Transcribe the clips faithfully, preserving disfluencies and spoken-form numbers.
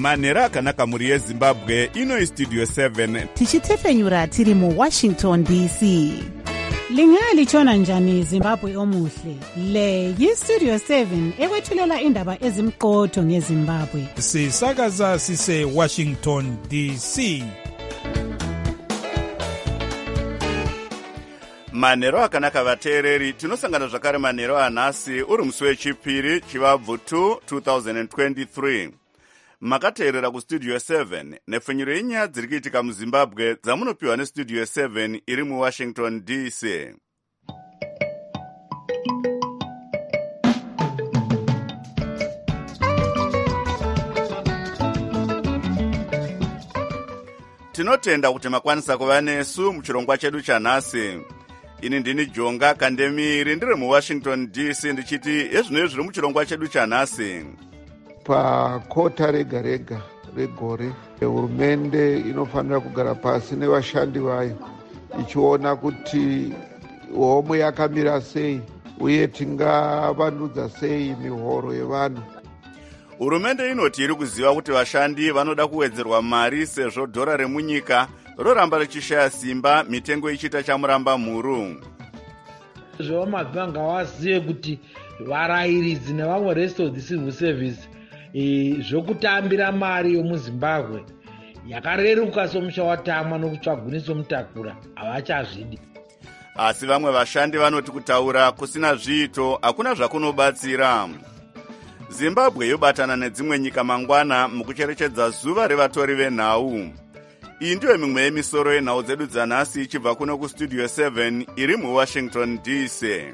manhero akanaka mhuri yezimbabwe. Ino istudio seven tichitefenyura tiri muwashington D C. Lingalitshona njani Zimbabwe omuhle? Le yistudio seven ekwethulela indaba ezimqotho ngeZimbabwe. Sisakaza sise Washington D C. manhero akanaka vateereri, tinosangana zvakare manhero anhasi uri musi wechipiri chivabvu two thousand twenty-three. Makateerera kustudio seven nepfenyuro yenyaya dziri kuitika muzimbabwe dzamunopiwa nestudio seven iri muwashington D C. Tinotenda kuti makwanisa kuva nesu muchirongwa chedu chanhasi. Ini ndini Jonga Kandemiri ndiri muwashington D C ndichiti ezvino zviri muchirongwa chedu chanhasi. Pakota rega rega regore, hurumende inofanira kugara pasi nevashandi vayo ichiona kuti homwe yakamira sei uye tingavandudza sei mihoro yevanhu. Hurumende inoti iri kuziva kuti vashandi vanoda kuwedzerwa mari sezvo dhora remunyika roramba richishaya simba, mitengo ichiita chamuramba mhuru. Zvavamabva ngavazive kuti varayiridzi nevamwe rest of the civil service zvokutambira mari yomuzimbabwe yakareruka somusha watamwa nokutsvaguniso mutakura havachazvidi. Asi vamwe vashandi vanoti kutaura kusina zviito hakuna zvakunobatsira. Zimbabwe yobatana nedzimwe nyika mangwana mukucherechedza zuva revatori venhau. Iyi ndiyo mimwe yemisoro yenhau dzedu dzanhasi ichibva kuno kustudio seven iri muwashington D C.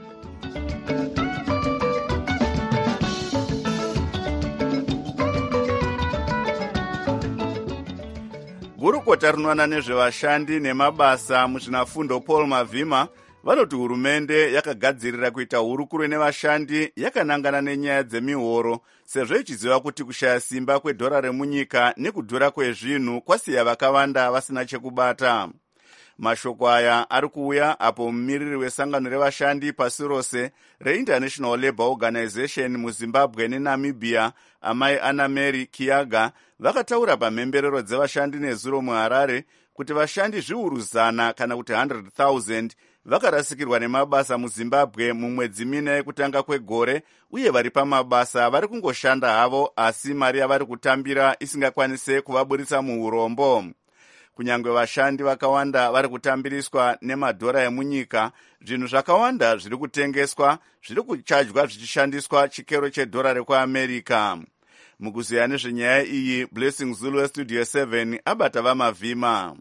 Gurukota rinoona nezvevashandi nemabasa muzvinafundo Paul Mavhima vanoti hurumende yakagadzirira kuita hurukuro nevashandi yakanangana nenyaya dzemihoro sezvo ichiziva kuti kushaya simba kwedhora remunyika nekudhura kwezvinhu kwasiya vakawanda vasina chekubata. Mashoko aya ari kuuya apo mumiriri wesangano revashandi pasi rose reInternational Labour Organization muZimbabwe neNamibia, amai Anna Mary Kiaga, vakataura pamhemberero dzevashandi nezuro muHarare kuti vashandi zviuru zana kana kuti one hundred thousand vakarasikirwa nemabasa muZimbabwe mumwedzi mina yekutanga kwegore, uye vari pamabasa vari kungoshanda havo asi mari yavari kutambira isingakwanise kuvaburitsa muurombo. Kunyangwe vashandi vakawanda vari kutambiriswa nemadhora emunyika, zvinhu zvakawanda zviri kutengeswa zviri kuchajwa zvichishandiswa chikero chedhora rekuAmerica. Mukuziya nezvenyaya iyi, Blessing Zulu westudio seven abata vamavhima.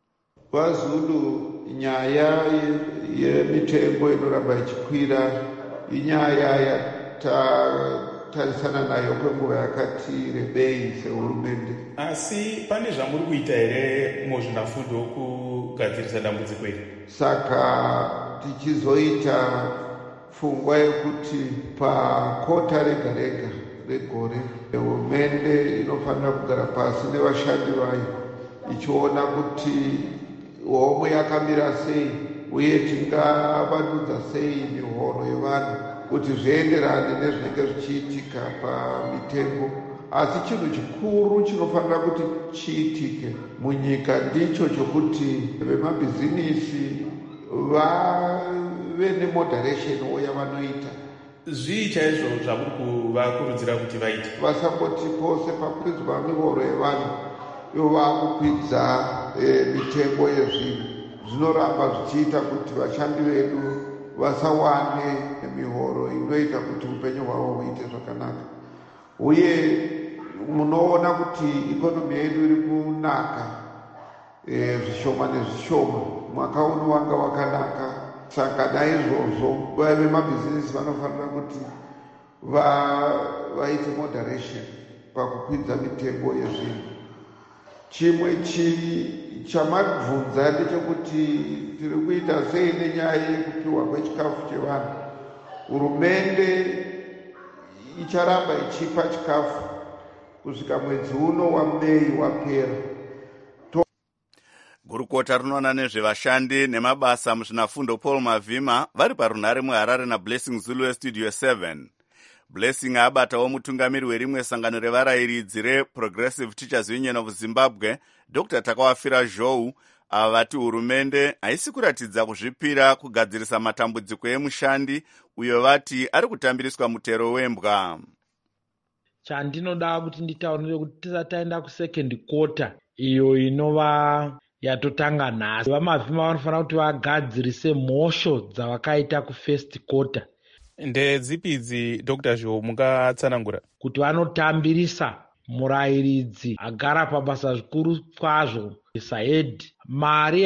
VaZulu, nyaya yemitengo inoramba ichikwira inyaya yatarisana nayo kwenguva yakati rebei sehurumende. Asi pane zvamuri kuita here muzvinafundo kugadzirisa dambudziko iri? Saka tichizoita pfungwa yekuti pakota rega rega regore, hurumende inofanira kugara pasi nevashandi vayo ichiona kuti homwe yakamira sei uye tingavandudza sei mihoro yevanhu kuti zvienderane nezvinenge zvichiitika pamitengo. Asi chinhu chikuru chinofanira kuti chiitike munyika ndicho chokuti vemabhizinisi vave nemoderation yavanoita. Zvii chaizvo zvamuri kuvakurudzira kuti vaite? Vasangoti pose pakuridzwa mihoro yevanhu ivo vakukwidza e, mitengo yezvinhu. Zvinoramba zvichiita kuti vashandi vedu vasawane mihoro inoita kuti upenyu hwavo huite zvakanaka. Uye munoona kuti ikonomi yedu iri kunaka e, zvishoma nezvishoma. Mwaka uno wanga wakanaka. Saka naizvozvo vemabhizinisi vanofanira kuti vaite moderation pakukwidza mitengo yezvinhu. Chimwe chamabvunza ndechekuti tiri kuita sei nenyaya yekupiwa kwechikafu chevanhu. Hurumende icharamba ichipa chikafu kusvika mwedzi uno waMei wapera. Gurukota rinoona nezvevashandi nemabasa muzvinafundo Paul Mavhima vari parunhare muHarare naBlessing Zulu westudio seven. Blessing abatawo mutungamiri werimwe sangano revarayiridzi reProgressive Teachers Union of Zimbabwe, Doctor Takawafira Zhou, ava vati hurumende haisi kuratidza kuzvipira kugadzirisa matambudziko emushandi uyo vati ari kutambiriswa mutero wembwa. Chandinoda kuti nditaurire kuti tisati taenda kusecond quarter iyo inova yatotanga nhasi, vamavhima vanofanira kuti vagadzirise mhosho dzavakaita kufirst quarter. Ndedzipi idzi Doctor Zhou mungatsanangura? Kuti vanotambirisa murayiridzi agara pabasa zvikuru kwazvo Said, mari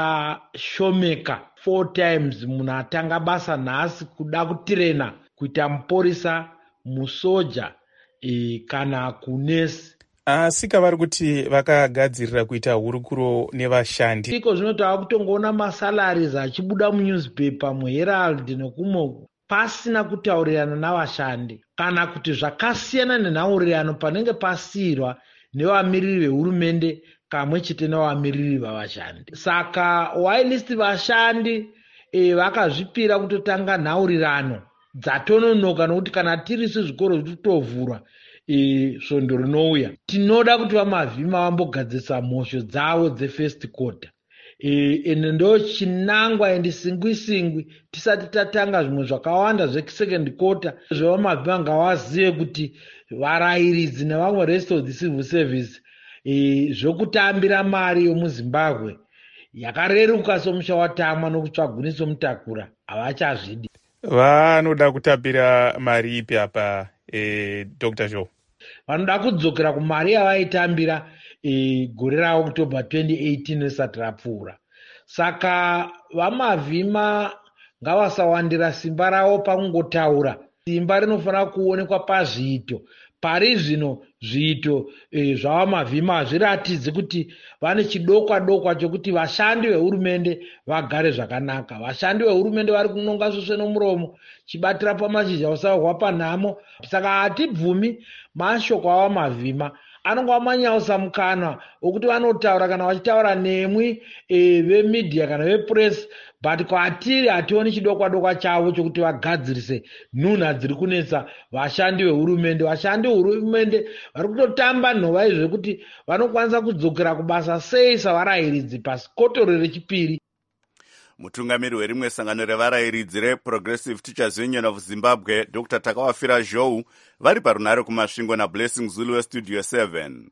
yakashomeka four times munhu atanga basa nhasi kuda kutirena kuita muporisa, musoja e, kana kunesi. Asi kavari kuti vakagadzirira kuita hurukuro nevashandi, iko zvino tava kutongoona masalaries achibuda munewspaper, muHerald nekumwe pasina kutaurirana navashandi, kana kuti zvakasiyana nenhaurirano panenge pasiyirwa nevamiriri vehurumende kamwe chete nevamiriri vavashandi. Saka whilst vashandi e, vakazvipira kutotanga nhaurirano dzatononoka, nokuti kana tirisu zvikoro zvitotovhurwa e, svondo rinouya, tinoda kuti vamavhima vambogadzirisa mhosho dzavo dzefirst quarter. ende ndo chinangwa endi singwi singwi tisati tatanga zvimwe zvakawanda zvesecond quarter zvevamavhima ngavazive kuti varayiridzi nevamwe rest of the civil service e, zvokutambira mari yomuzimbabwe yakareruka somusha watamwa nokutsvaguniso mutakura havachazvidi. Vanoda kutambira mari ipi apa e, Doctor Zhou? Vanoda kudzokera kumari yavaitambira e, gore raOctober twenty eighteen risati rapfuura. Saka vamavhima ngavasawandira simba ravo pakungotaura. Simba rinofanira kuonekwa pazviito. Pari zvino zviito e, zvavamavhima hazviratidzi kuti vane chidokwa dokwa chokuti vashandi vehurumende vagare zvakanaka. Vashandi vehurumende vari kunonga svosve nomuromo chibatira pamashizha usahwa panhamo. Saka hatibvumi mashoko avamavhima anonga manyausa mukana wokuti vanotaura kana vachitaura nemwi e, vemedia kana vepress, but kwatiri hationi chidokwa dokwa chavo chokuti vagadzirise nhunha dziri kunetsa vashandi vehurumende. Vashandi vehurumende vari kutotamba nhova izvekuti vanokwanisa kudzokera kubasa sei savarayiridzi pasikotoro rechipiri. Mutungamiri werimwe sangano revarayiridzi reProgressive Teachers Union of Zimbabwe, Doctor Takawafira Zhou, vari parunare kumasvingo naBlessing Zulu weStudio seven.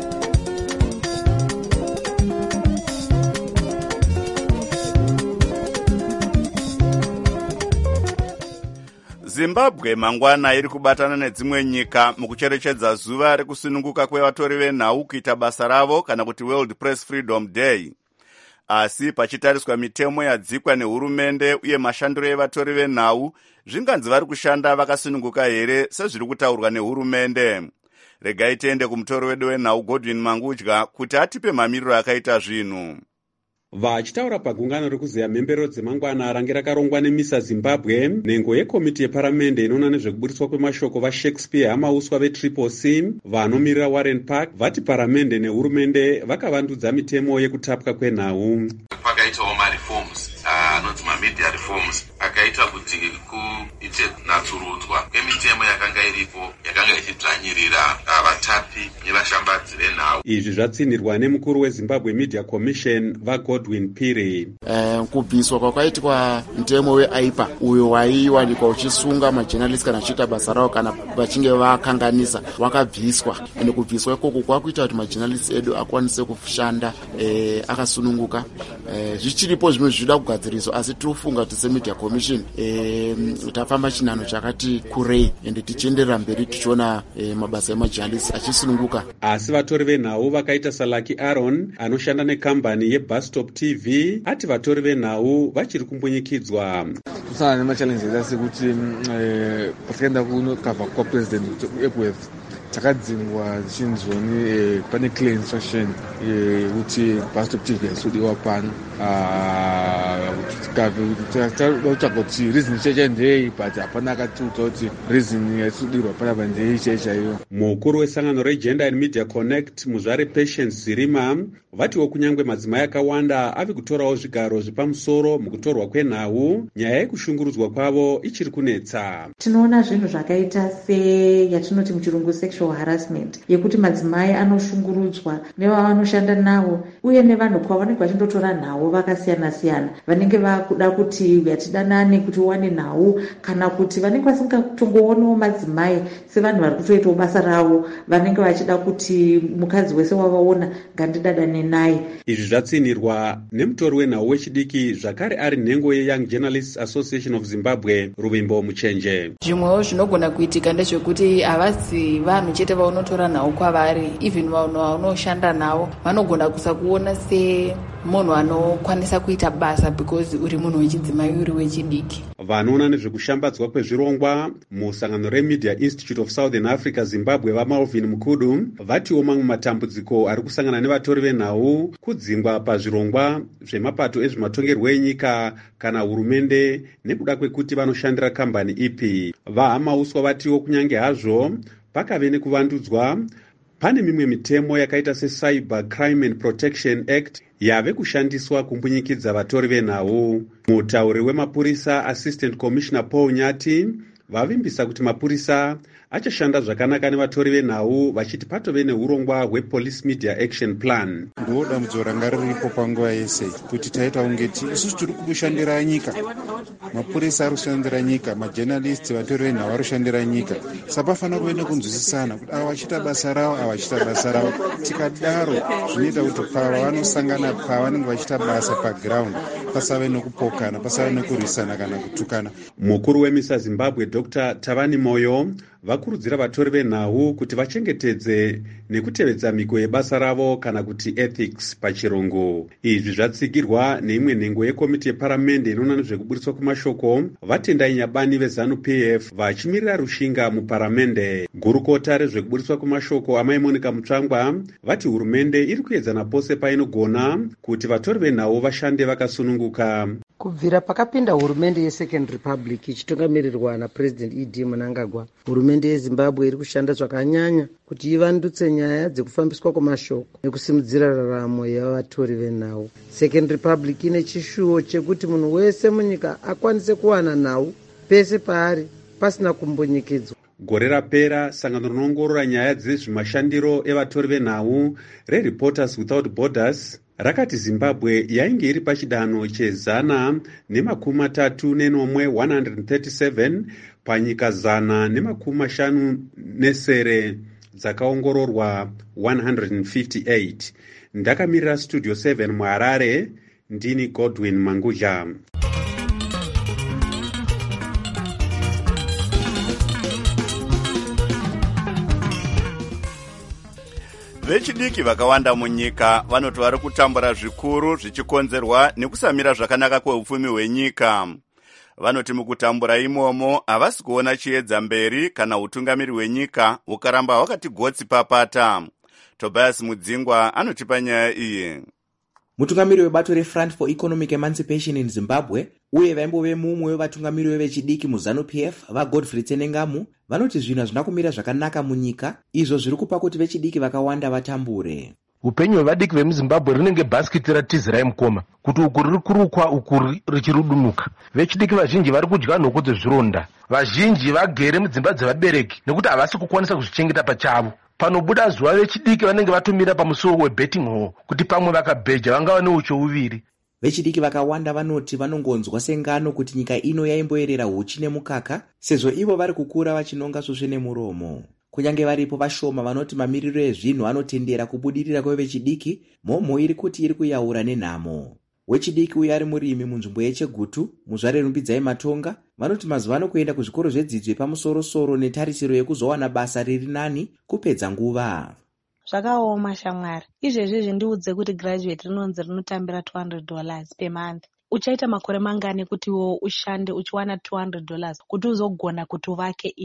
Zimbabwe mangwana iri kubatana nedzimwe nyika mukucherechedza zuva rekusununguka kwevatori venhau kuita basa ravo kana kuti World Press Freedom Day. Asi pachitariswa mitemo yadzikwa nehurumende uye mashandiro evatori venhau, zvinganzi vari kushanda vakasununguka here sezviri kutaurwa nehurumende? Regai tiende kumutori wedu wenhau Godwin Mangudya kuti atipe mamiriro akaita zvinhu. Vachitaura pagungano rekuziya mhemberero dzemangwana range rakarongwa nemisa Zimbabwe, nhengo yekomiti yeparamende inoona nezvekuburiswa kwemashoko vaShakespeare amauswa veTriple C vanomirira Warren Park vati paramende nehurumende vakavandudza mitemo yekutapwa kwenhau. Pakaitawo mareforms anonzi mamedia reforms akaita kuti kuite natsurudzwa kwemitemo yakanga iripo yakanga ichidzvanyirira vatapi nevashambadzi venhau. Izvi zvatsinirwa nemukuru weZimbabwe Media Commission vaGodwin Piri. Eh, kubviswa kwakaitwa mutemo weAIPA uyo waiwanikwa uchisunga majournalists kana achiita basa ravo kana vachinge vakanganisa wakabviswa. Ende kubviswa ikoko kwakuita kuti majournalists edu akwanise kushanda eh, akasununguka. Eh, zvichiripo zvimwe zvinoda kugadziriswa asi tinofunga kuti seMedia Commission eh, tafamba chinhano chakati kurei ende tichienderera mberi tichiona eh, mabasa emajournalists achisununguka. Asi vatori venhau vakaita Salaki Aaron anoshanda nekambani yeBustop T V ati vatori venhau vachiri kumbunyikidzwa. Kusana nemachallenges asekuti eh pasikaenda kunokava kwa president Epworth takadzingwa zichinzoni eh, pane clear instruction kuti eh, Bustop T V yasudiwa pano. Ah gave kuti taida kutsvaga kuti reason checha ndei but hapana akatiudza kuti reason yatikudirwa panapa ndei chaichaiyo. Mukuru wesangano regender and media connect muzvare Patience Zirima vatiwo kunyangwe madzimai akawanda ave kutorawo zvigaro zvepamusoro mukutorwa kwenhau, nyaya yekushungurudzwa kwavo ichiri kunetsa. Tinoona zvinhu zvakaita seyatinoti muchirungu sexual harassment, yekuti madzimai anoshungurudzwa nevanoshanda navo uye nevanhu kwavanenge vachindotora nhau vakasiyana siyana, vanenge vakuda kuti yatidanane kuti uwane nhau, kana kuti vanenge vasingatongoonawo madzimai sevanhu vari kutoitawo basa ravo, vanenge vachida kuti mukadzi wese wavaona ngandidadane naye. Izvi zvatsinirwa nemutori wenhau wechidiki zvakare ari nhengo yeYoung Journalists Association of Zimbabwe Ruvimbo Muchenje. Zvimwewo zvinogona kuitika ndezvekuti havasi vanhu chete vaunotora nhau kwavari, even vanhu vaunoshanda navo vanogona kusakuona semunhu anokwanisa kuita basa because uri munhu wechidzimai uri wechidiki. Vanoona nezvekushambadzwa kwezvirongwa musangano reMedia Institute of Southern Africa Zimbabwe vaMalvin Mukudu vatiwo mamwe matambudziko ari kusangana nevatori venhau kudzingwa pazvirongwa zvemapato ezvematongerwo enyika kana hurumende nekuda kwekuti vanoshandira kambani ipi. VaHamauswa vatiwo kunyange hazvo pakave nekuvandudzwa, pane mimwe mitemo yakaita seCyber Crime and Protection Act yave kushandiswa kumbunyikidza vatori venhau. Mutauri wemapurisa Assistant Commissioner Paul Nyati vavimbisa kuti mapurisa achashanda zvakanaka nevatori venhau vachiti patove neurongwa hwePolice Media Action Plan. Ndiwo dambudziko ranga riripo panguva yese kuti taita ungeti isusu tiri kushandira nyika, mapurisa ari kushandira nyika, majournalists vatori venhau vari kushandira nyika, saka pafanira kuve nekunzwisisana kuti ava vachiita basa ravo ava vachiita basa ravo. Tikadaro zvinoita kuti pavanosangana pavanenge vachiita basa paground pasave nekupokana, pasave nekurwisana kana kutukana. Mukuru weMISA Zimbabwe Doctor Tavani Moyo vakurudzira vatori venhau kuti vachengetedze nekutevedza miko yebasa ravo kana kuti ethics pachirungu. Izvi zvatsigirwa neimwe nhengo yekomiti yeparamende inoona nezvekuburitswa kwemashoko vatendai Nyabani veZanu-P F vachimirira rushinga muparamende. Gurukota rezvekuburitswa kwemashoko amai Monica Mutsvangwa vati hurumende iri kuedzana pose painogona kuti vatori venhau vashande vakasununguka. Kubvira pakapinda hurumende yeSecond Republic ichitungamirirwa naPresident E D Mnangagwa, hurumende yeZimbabwe iri kushanda zvakanyanya kuti ivandutse nyaya dzekufambiswa kwemashoko nekusimudzira raramo yavatori venhau. Second Republic ine chishuwo chekuti munhu wese munyika akwanise kuwana nhau pese paari pasina kumbunyikidzwa. Gore rapera sangano rinoongorora nyaya dzezvemashandiro evatori venhau reReporters Without Borders rakati Zimbabwe yainge iri pachidanho chezana nemakumi matatu nenomwe one hundred thirty-seven panyika zana nemakumi mashanu nesere dzakaongororwa one hundred fifty-eight. Ndakamirira Studio seven muHarare, ndini Godwin Manguja. Vechidiki vakawanda munyika vanoti vari kutambura zvikuru zvichikonzerwa nekusamira zvakanaka kweupfumi hwenyika. Vanoti mukutambura imomo havasi kuona chiedza mberi kana utungamiri hwenyika ukaramba hwakati gotsi papata. Tobias Mudzingwa anotipa nyaya iyi. Mutungamiri webato reFront for Economic Emancipation in Zimbabwe uye vaimbove mumwe wevatungamiri vevechidiki muZanu-P F vaGodfrey Tsenengamu vanoti zvinhu hazvina kumira zvakanaka munyika, izvo zviri kupa kuti vechidiki vakawanda vatambure. Upenyu hwevadiki vemuZimbabwe rinenge bhasikiti ratizira mukoma kuti uku riri kurukwa uku richirudunuka. Vechidiki vazhinji vari kudya nhoko dzezvironda, vazhinji vagere mudzimba dzevabereki nekuti havasi kukwanisa kuzvichengeta pachavo. Panobuda zuva vechidiki vanenge vatomira pamusuwo webetting hall kuti pamwe vakabheja vangava neucho uviri. Vechidiki vakawanda vanoti vanongonzwa sengano kuti nyika ino yaimboyerera huchi nemukaka sezvo ivo vari kukura vachinonga svosve nemuromo. Kunyange varipo vashoma vanoti mamiriro ezvinhu anotendera kubudirira kwevechidiki, mhomho iri kuti iri kuyaura nenhamo. Wechidiki uyo ari murimi munzvimbo yeChegutu muzvare Rumbidzai Matonga vanoti mazuva ano kuenda kuzvikoro zvedzidzo yepamusoro-soro netarisiro yekuzowana basa riri nani kupedza nguva. Zvakaoma shamwari. Izvezvi ndiudze kuti graduate rinonzi rinotambira two hundred dollars per month. Uchaita makore mangani kuti wo ushande uchiwana two hundred dollars kuti uzogona kuti uvake imba.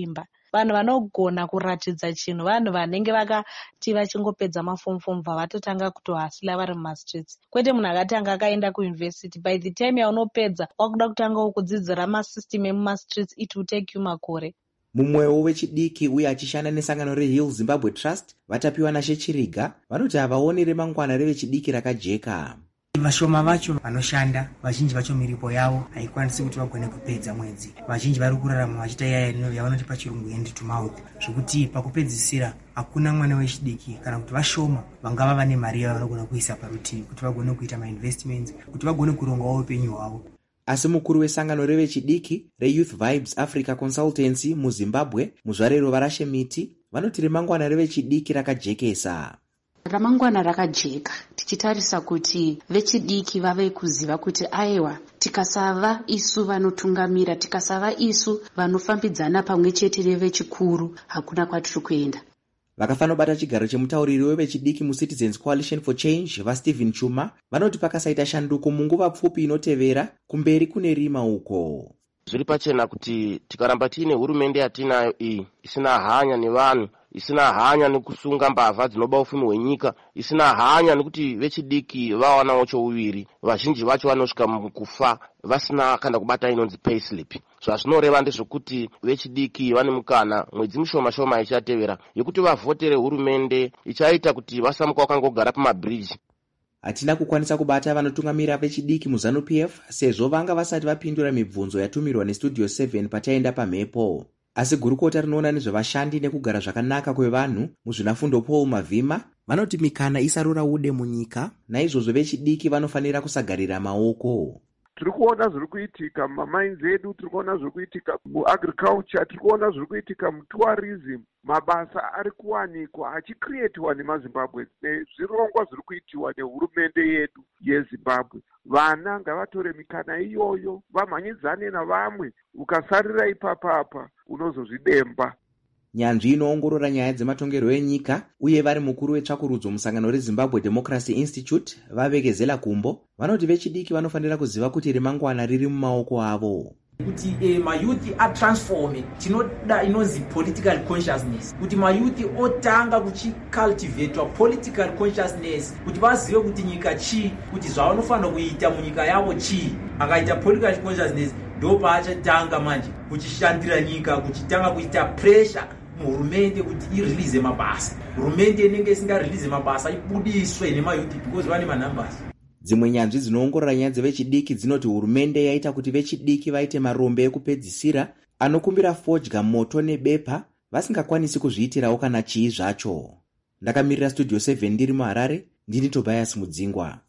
vanhu vanogona kuratidza chinhu vanhu vanenge vakati vachingopedza mafomu fomu bva vatotanga kutohasila vari mumastreets, kwete munhu akatanga akaenda kuyunivhesiti. By the time yaunopedza wakuda kutangawo kudzidzira masystem emumastreets, it will take you makore. Mumwewo wechidiki uye achishanda nesangano reHill Zimbabwe Trust, vatapiwa naShe Chiriga, vanoti havaoni remangwana revechidiki rakajeka. Vashoma vacho vanoshanda, vazhinji vacho miripo yavo haikwanisi kuti vagone kupedza mwedzi. Vazhinji vari kurarama vachiita yaya yavanoti pachirungu hand to mouth, zvokuti pakupedzisira hakuna mwana wechidiki kana kuti vashoma vangava vane mari yavanogona kuisa parutivi kuti vagone kuita mainvestments, kuti vagone kurongawo upenyu hwavo. Asi mukuru wesangano revechidiki reYouth Vibes Africa Consultancy muZimbabwe, muzvarero Varashe Miti, vanoti remangwana revechidiki rakajekesa. Ramangwana rakajeka, tichitarisa kuti vechidiki vave kuziva kuti aiwa, tikasava isu vanotungamira, tikasava isu vanofambidzana pamwe chete nevechikuru, hakuna kwatiri kuenda. Vakafanobata chigaro chemutauriri wevechidiki muCitizens Coalition for Change vaStephen Chuma vanoti pakasaita shanduko munguva pfupi inotevera, kumberi kune rima uko. Zviri pachena kuti tikaramba tiine hurumende yatinayo iyi isina hanya nevanhu, isina hanya nekusunga mbavha dzinoba ufumi hwenyika, isina hanya nekuti vechidiki vawanawo chouviri, vazhinji vacho vanosvika mukufa vasina kana kubata inonzi payslip. Zvazvinoreva ndezvokuti vechidiki vane mukana mwedzi mishoma shoma ichatevera yekuti vavhotere hurumende ichaita kuti vasamuka vakangogara pamabridge. Hatina kukwanisa kubata vanotungamira vechidiki muZanu-P F sezvo vanga vasati vapindura mibvunzo yatumirwa neStudio seven pataenda pamhepo. Asi gurukota rinoona nezvevashandi nekugara zvakanaka kwevanhu muzvinafundo Paul Mavhima vanoti mikana isarura ude munyika, naizvozvo vechidiki vanofanira kusagarira maoko. Tiri kuona zviri kuitika mumamines edu, tiri kuona zviri kuitika muagriculture, tiri kuona zviri kuitika mutourism. Mabasa ari kuwanikwa achikreatiwa nemaZimbabwe nezvirongwa zviri kuitiwa nehurumende yedu yeZimbabwe. Vana ngavatore mikana iyoyo vamhanyidzane navamwe, ukasarira ipapapa unozozvidemba. Nyanzvi inoongorora nyaya dzematongerwo enyika uye vari mukuru wetsvakurudzo musangano reZimbabwe Democracy Institute vavekezela kumbo vanoti vechidiki vanofanira kuziva kuti remangwana riri mumaoko avo. Kuti eh, mayouth atransforme tinoda inozi political consciousness, kuti mayouth otanga kuchicultivatwa political consciousness, kuti vazive kuti nyika chii, kuti zvavanofanira kuita munyika yavo chii. Akaita political consciousness ndo paachatanga manje kuchishandira nyika, kuchitanga kuita pressure muhurumende kuti irelease mabasa. Hurumende inenge isingarelease mabasa ibudiswe nemayouth because vane manumbers. Dzimwe nyanzvi dzinoongorora nyaya dzevechidiki dzinoti hurumende yaita kuti vechidiki vaite marombe ekupedzisira anokumbira fodya moto nebepa vasingakwanisi kuzviitirawo kana chii zvacho. Ndakamirira Studio seven ndiri muHarare, ndini Tobias Mudzingwa.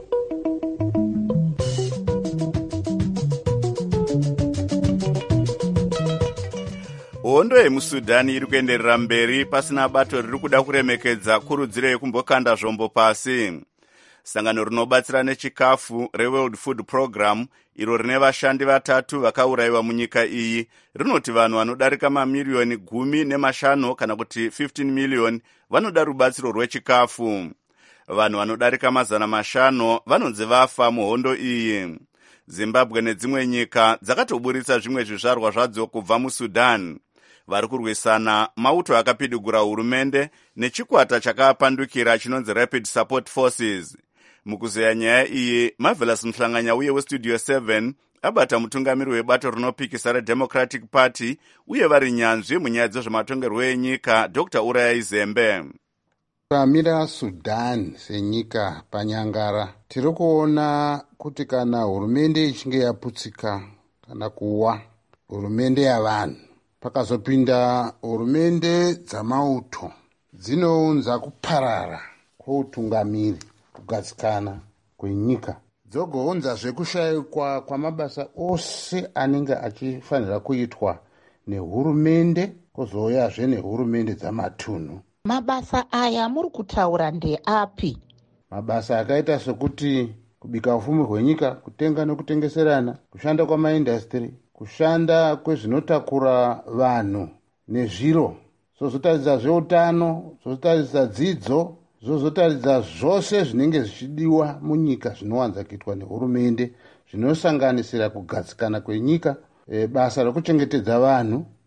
Hondo yemuSudani iri kuenderera mberi pasina bato riri kuda kuremekedza kurudziro yekumbokanda zvombo pasi. Sangano rinobatsira nechikafu reWorld Food Program, iro rine vashandi vatatu vakaurayiwa munyika iyi, rinoti vanhu vanodarika mamiliyoni gumi nemashanu kana kuti fifteen million vanoda rubatsiro rwechikafu. Vanhu vanodarika mazana mashanu vanonzi vafa muhondo iyi. Zimbabwe nedzimwe nyika dzakatoburitsa zvimwe zvizvarwa zvadzo kubva muSudan. Vari kurwisana mauto akapidigura hurumende nechikwata chakapandukira chinonzi Rapid Support Forces. Mukuzeya nyaya iyi, Marvelous Mhlanganya uye weStudio seven abata mutungamiri webato rinopikisa reDemocratic Party uye vari nyanzvi munyaya dzezvematongerwo enyika Doctor Uraya Zembe. Pamira Sudan senyika panyangara, tiri kuona kuti kana hurumende ichinge yaputsika kana kuwa hurumende yavanhu, pakazopinda hurumende dzamauto, dzinounza kuparara kweutungamiri, kugadzikana kwenyika, dzogounza zvekushayikwa kwamabasa ose anenge achifanira kuitwa nehurumende, kozouyazve nehurumende dzamatunhu. Mabasa aya muri kutaura ndeapi? Mabasa akaita sekuti kubika ufumi hwenyika, kutenga nekutengeserana, kushanda kwamaindastri, kushanda kwezvinotakura vanhu nezviro, zozotaridza zveutano, zozotaridza dzidzo, zozotaridza zvose zvinenge zvichidiwa munyika zvinowanza kuitwa nehurumende, zvinosanganisira kugadzikana kwenyika, e, basa rekuchengetedza vanhu,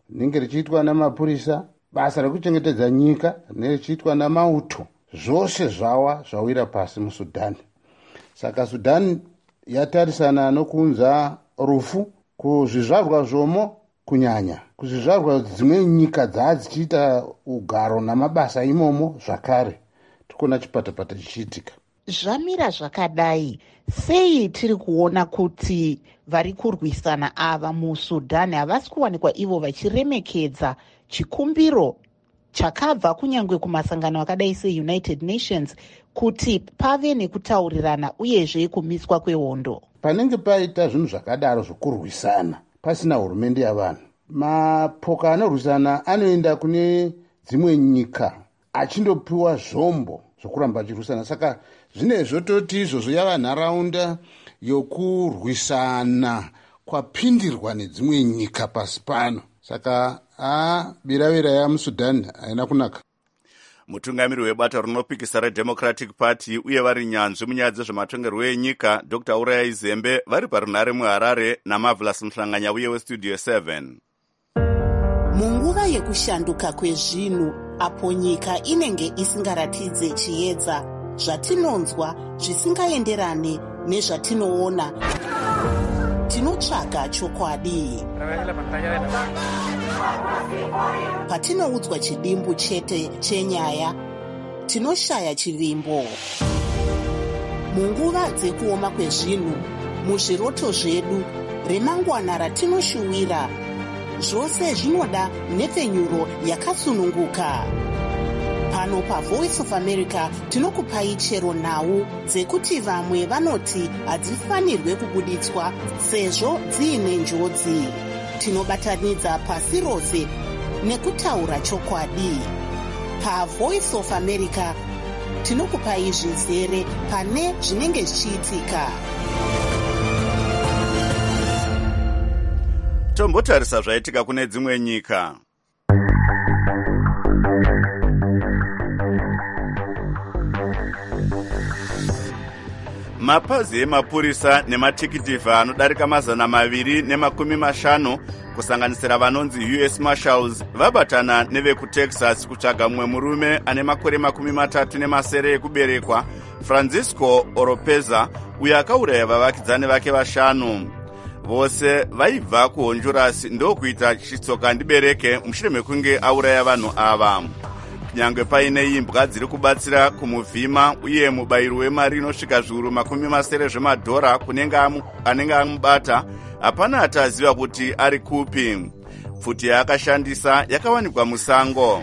rinenge richiitwa namapurisa, basa rekuchengetedza nyika rinenge richiitwa namauto, zvose zvawa zvawira pasi musudhani. Saka Sudhani yatarisana nokunza rufu kuzvizvarwa zvomo, kunyanya kuzvizvarwa dzimwe nyika dzadzichiita ugaro namabasa imomo zvakare. Tikona chipatapata chichiitika. Zvamira zvakadai, sei tiri kuona kuti vari kurwisana ava muSudhani havasi kuwanikwa ivo vachiremekedza chikumbiro chakabva kunyangwe kumasangano akadai seUnited Nations kuti pave nekutaurirana uyezve kumiswa kwehondo? Panenge paita zvinhu zvakadaro zvokurwisana pasina hurumende yavanhu, mapoka anorwisana anoenda kune dzimwe nyika achindopiwa zvombo zvokuramba achirwisana. Saka zvinezvo toti izvozvo yava nharaunda yokurwisana kwapindirwa nedzimwe nyika pasi pano. Saka a biravira yamuSudhani haina kunaka. Mutungamiri webata rinopikisa reDemocratic Party uye vari nyanzvi munyaya dzezvematongerwo enyika Doctor Uraya Izembe vari parunhare muHarare naMarvelous Mhlanganya uye weStudio seven. Munguva yekushanduka kwezvinhu apo nyika inenge isingaratidze chiedza, zvatinonzwa zvisingaenderane nezvatinoona, tinotsvaga chokwadi. Patinoudzwa chidimbu chete chenyaya, tinoshaya chivimbo. Munguva dzekuoma kwezvinhu, muzviroto zvedu, remangwana ratinoshuwira, zvose zvinoda nhepfenyuro yakasununguka. Pano paVoice of America tinokupai chero nhau dzekuti vamwe vanoti hadzifanirwe kubuditswa sezvo dziine njodzi. Tinobatanidza pasi rose nekutaura chokwadi. PaVoice of America tinokupai zvizere pane zvinenge zvichiitika. Tombotarisa zvaitika kune dzimwe nyika. Mapazi emapurisa nematikitivha anodarika mazana maviri nemakumi mashanu kusanganisira vanonzi U S Marshals vabatana nevekuTexas kutsvaga mumwe murume ane makore makumi matatu nemasere ekuberekwa, Francisco Oropeza, uyo akauraya vavakidzani vake vashanu. Vose vaibva kuHonduras ndokuita chitsoka ndibereke mushure mekunge auraya vanhu ava. Nyangwe paine imbwa dziri kubatsira kumuvhima uye mubayiro wemari inosvika zviuru makumi masere zvemadhora kunenge anenge amubata, hapana ataziva kuti ari kupi. Pfuti yaakashandisa yakawanikwa musango.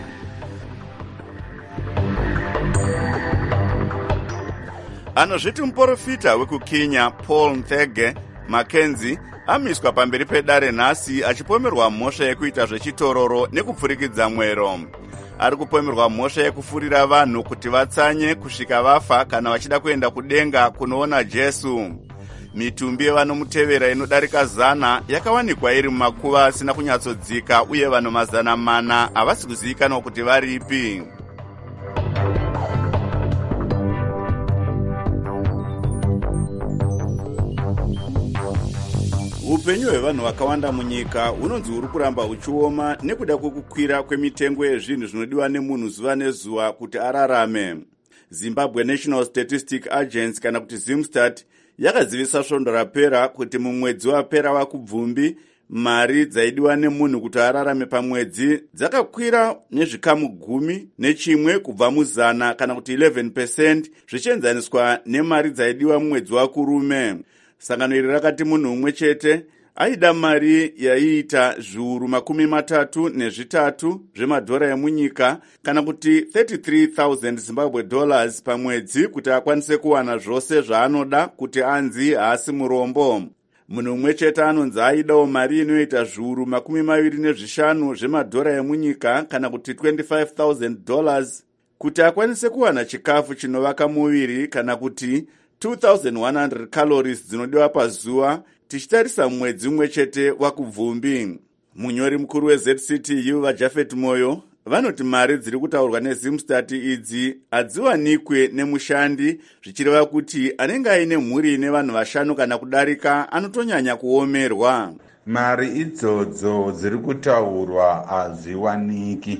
Anozviti muprofita wekuKenya Paul Nthenge Mackenzie amiswa pamberi pedare nhasi achipomerwa mhosva yekuita zvechitororo nekupfurikidza mwero. Ari kupomerwa mhosva yekufurira vanhu kuti vatsanye kusvika vafa kana vachida kuenda kudenga kunoona Jesu. Mitumbi yevanomutevera inodarika zana yakawanikwa iri mumakuva asina kunyatsodzika uye vanhu mazana mana havasi kuzivikanwa kuti varipi. Upenyu hwevanhu vakawanda munyika hunonzi huri kuramba huchioma nekuda kwekukwira kwemitengo yezvinhu zvinodiwa nemunhu zuva nezuva kuti ararame. Zimbabwe National Statistic Agency kana kuti Zimstat yakazivisa svondo rapera kuti mumwedzi wapera waKubvumbi mari dzaidiwa nemunhu kuti ararame pamwedzi dzakakwira nezvikamu gumi nechimwe kubva muzana kana kuti eleven percent zvichienzaniswa nemari dzaidiwa mumwedzi waKurume. Sangano iri rakati munhu umwe chete aida mari yaiita zviuru makumi matatu nezvitatu zvemadhora emunyika kana kuti thirty-three thousand Zimbabwe dollars pamwedzi kuti akwanise kuwana zvose zvaanoda kuti anzi haasi murombo. Munhu umwe chete anonzi aidawo mari inoita zviuru makumi maviri nezvishanu zvemadhora emunyika kana kuti twenty-five thousand dollars kuti akwanise kuwana chikafu chinovaka muviri kana kuti two thousand one hundred calories dzinodiwa pazuva tichitarisa mwedzi umwe chete waKubvumbi. Munyori mukuru weZ C T U vaJafet Moyo vanoti mari dziri kutaurwa nezimstat idzi hadziwanikwe nemushandi, zvichireva kuti anenge aine mhuri nevanhu vashanu kana kudarika anotonyanya kuomerwa. Mari idzodzo dziri kutaurwa hadziwaniki.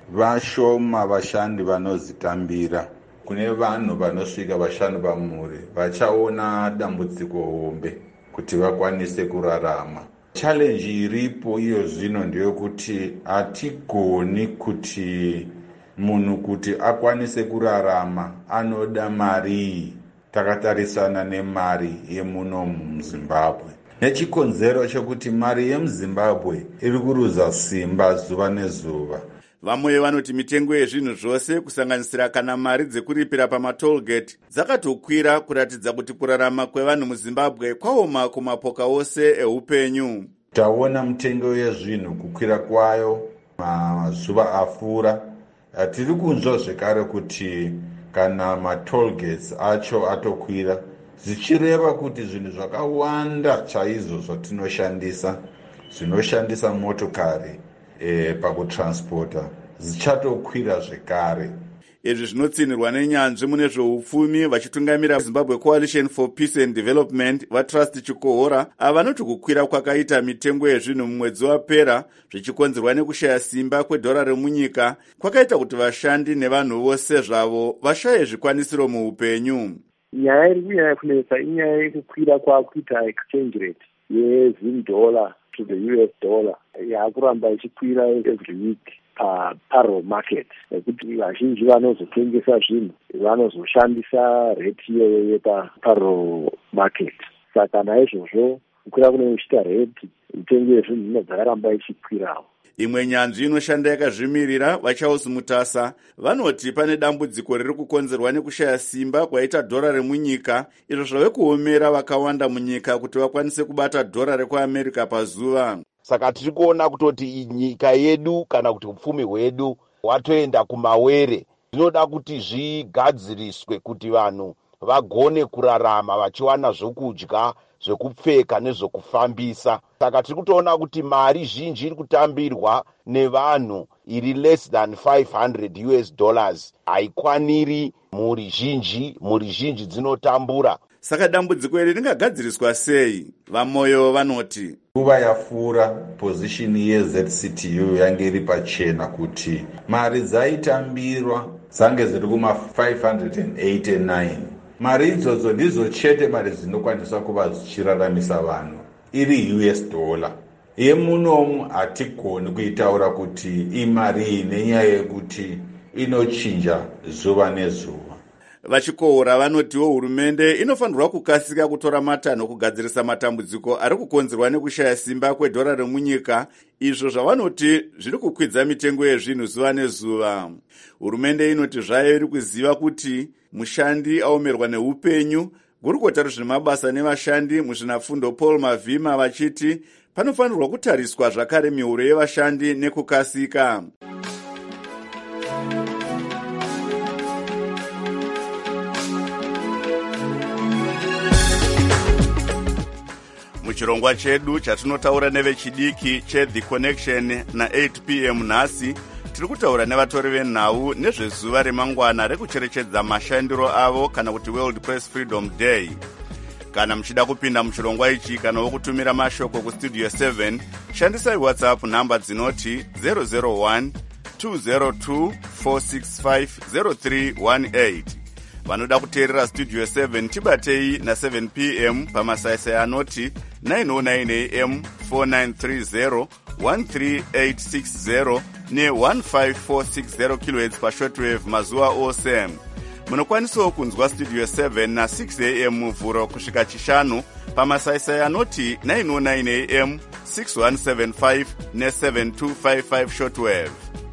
Vashoma vashandi vanozitambira. Kune vanhu vanosvika vashanu pamhuri vachaona dambudziko hombe kuti vakwanise kurarama. Challenge iripo iyo zvino ndeyekuti hatigoni kuti munhu kuti akwanise kurarama anoda mari takatarisana nemari yemuno muZimbabwe. Nechikonzero chokuti mari yemuZimbabwe iri kuruza simba zuva nezuva. Vamwe vanoti mitengo yezvinhu zvose kusanganisira kana mari dzekuripira pamatolgate dzakatokwira kuratidza kuti kurarama kwevanhu muZimbabwe kwaoma kumapoka ose eupenyu. Taona mitengo yezvinhu kukwira kwayo mazuva afura. Tiri kunzwa zvekare kuti kana matolgates acho atokwira zvichireva kuti zvinhu zvakawanda chaizvo zvatinoshandisa zvinoshandisa motokari E, pakutransporta zvichatokwira zvekare. Izvi zvinotsinirwa nenyanzvi mune zveupfumi vachitungamira Zimbabwe Coalition for Peace and Development vaTrust Chikohora avanoti kukwira kwakaita mitengo yezvinhu mumwedzi wapera zvichikonzerwa nekushaya simba kwedhora remunyika kwakaita kuti vashandi nevanhu vose zvavo vashaye zvikwanisiro muupenyu. Nyaya iri kunyanya kunetsa inyaya yekukwira kwakuita exchange rate yezim dollar to the U S dollar yakuramba ichikwira every week paro market, nekuti vazhinji vanozotengesa zvinhu vanozoshandisa rate iyoyo yeparo market. Saka naizvozvo kukwira kunoita rate mitengo yezvinhu inobva yaramba ichikwirawo. Imwe nyanzvi inoshanda yakazvimirira vaCharles Mutasa vanoti pane dambudziko riri kukonzerwa nekushaya simba kwaita dhora remunyika, izvo zvave kuomera vakawanda munyika kuti vakwanise kubata dhora rekuAmerica pazuva. Saka tiri kuona kutoti nyika yedu kana kuti upfumi hwedu hwatoenda kumawere. Zvinoda kuti zvigadziriswe kuti vanhu vagone kurarama vachiwana zvokudya, zvekupfeka nezvokufambisa. Saka tiri kutoona kuti mari zhinji iri kutambirwa nevanhu iri less than five hundred U S dollars haikwaniri mhuri zhinji, mhuri zhinji dzinotambura. Saka dambudziko iri ringagadziriswa sei? Vamoyo vanoti nguva yapfuura position yeZ C T U yange iri pachena kuti mari dzaitambirwa dzange dziri kuma five hundred eighty-nine. Mari idzodzo ndizo chete mari dzinokwanisa kuva dzichiraramisa vanhu iri U S dollar. Yemunomu hatigoni kuitaura kuti imari nenyaya yekuti inochinja zuva nezuva. Vachikohora vanotiwo hurumende inofanirwa kukasika kutora matanho kugadzirisa matambudziko ari kukonzerwa nekushaya simba kwedhora remunyika, izvo zvavanoti zviri kukwidza mitengo yezvinhu zuva nezuva. Hurumende inoti zvayo iri kuziva kuti mushandi aomerwa neupenyu. Gurukota rezvemabasa nevashandi muzvinafundo Paul Mavhima vachiti panofanirwa kutariswa zvakare mihuro yevashandi nekukasika. Muchirongwa chedu chatinotaura nevechidiki cheThe Connection na eight p m nhasi tiri kutaura nevatori venhau nezvezuva remangwana rekucherechedza mashandiro avo kana kuti World Press Freedom Day. Kana muchida kupinda muchirongwa ichi kana wokutumira mashoko kustudio seven, shandisai WhatsApp namba dzinoti zero zero one two zero two four six five zero three one eight. Vanoda kuteerera studio seven tibatei na seven p m pamasaisai anoti nine oh nine a m four nine three zero one three eight six zero ne one five four six zero kilohertz pashortwave mazuva ose. Munokwanisawo kunzwa studio seven na six a m vhuro kusvika chishanu pamasaisai anoti nine oh nine a m six one seven five ne seven two five five shortwave.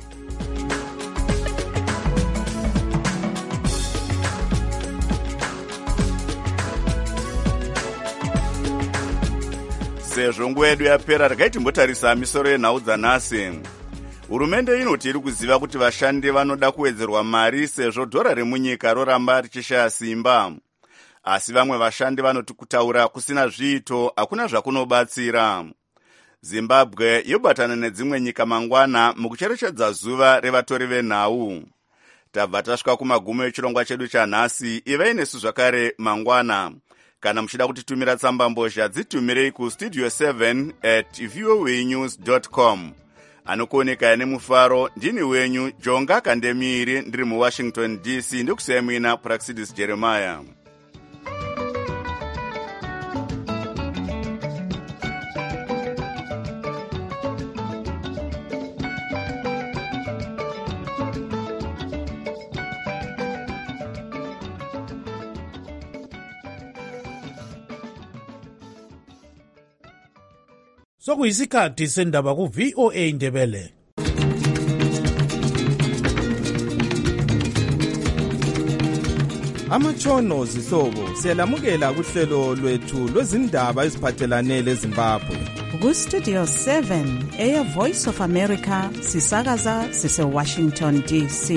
Sezvo nguva yedu yapera, regai timbotarisa misoro yenhau dzanhasi. Hurumende inoti iri kuziva kuti vashandi vanoda kuwedzerwa mari sezvo dhora remunyika roramba richishaya simba. Asi vamwe vashandi vanoti kutaura kusina zviito hakuna zvakunobatsira. zimbabwe yobatana nedzimwe nyika mangwana mukucherechedza zuva revatori venhau. Tabva tasvika kumagumo echirongwa chedu chanhasi. Ivai nesu zvakare mangwana. Kana muchida kutitumira tsamba mbozha dzitumirei kustudio seven at voanews dot com. Anokuoneka nemufaro ndini wenyu Jonga Kandemiri ndiri muWashington D C ndikusiyai muina Praxidis Jeremiah. Sokuyisikhathi sendaba ku V O A Ndebele. Amatshono zihlobo siyalamukela kuhlelo lwethu lwezindaba eziphathelane leZimbabwe. Ku Studio seven eya Voice of America sisakaza sise Washington D C.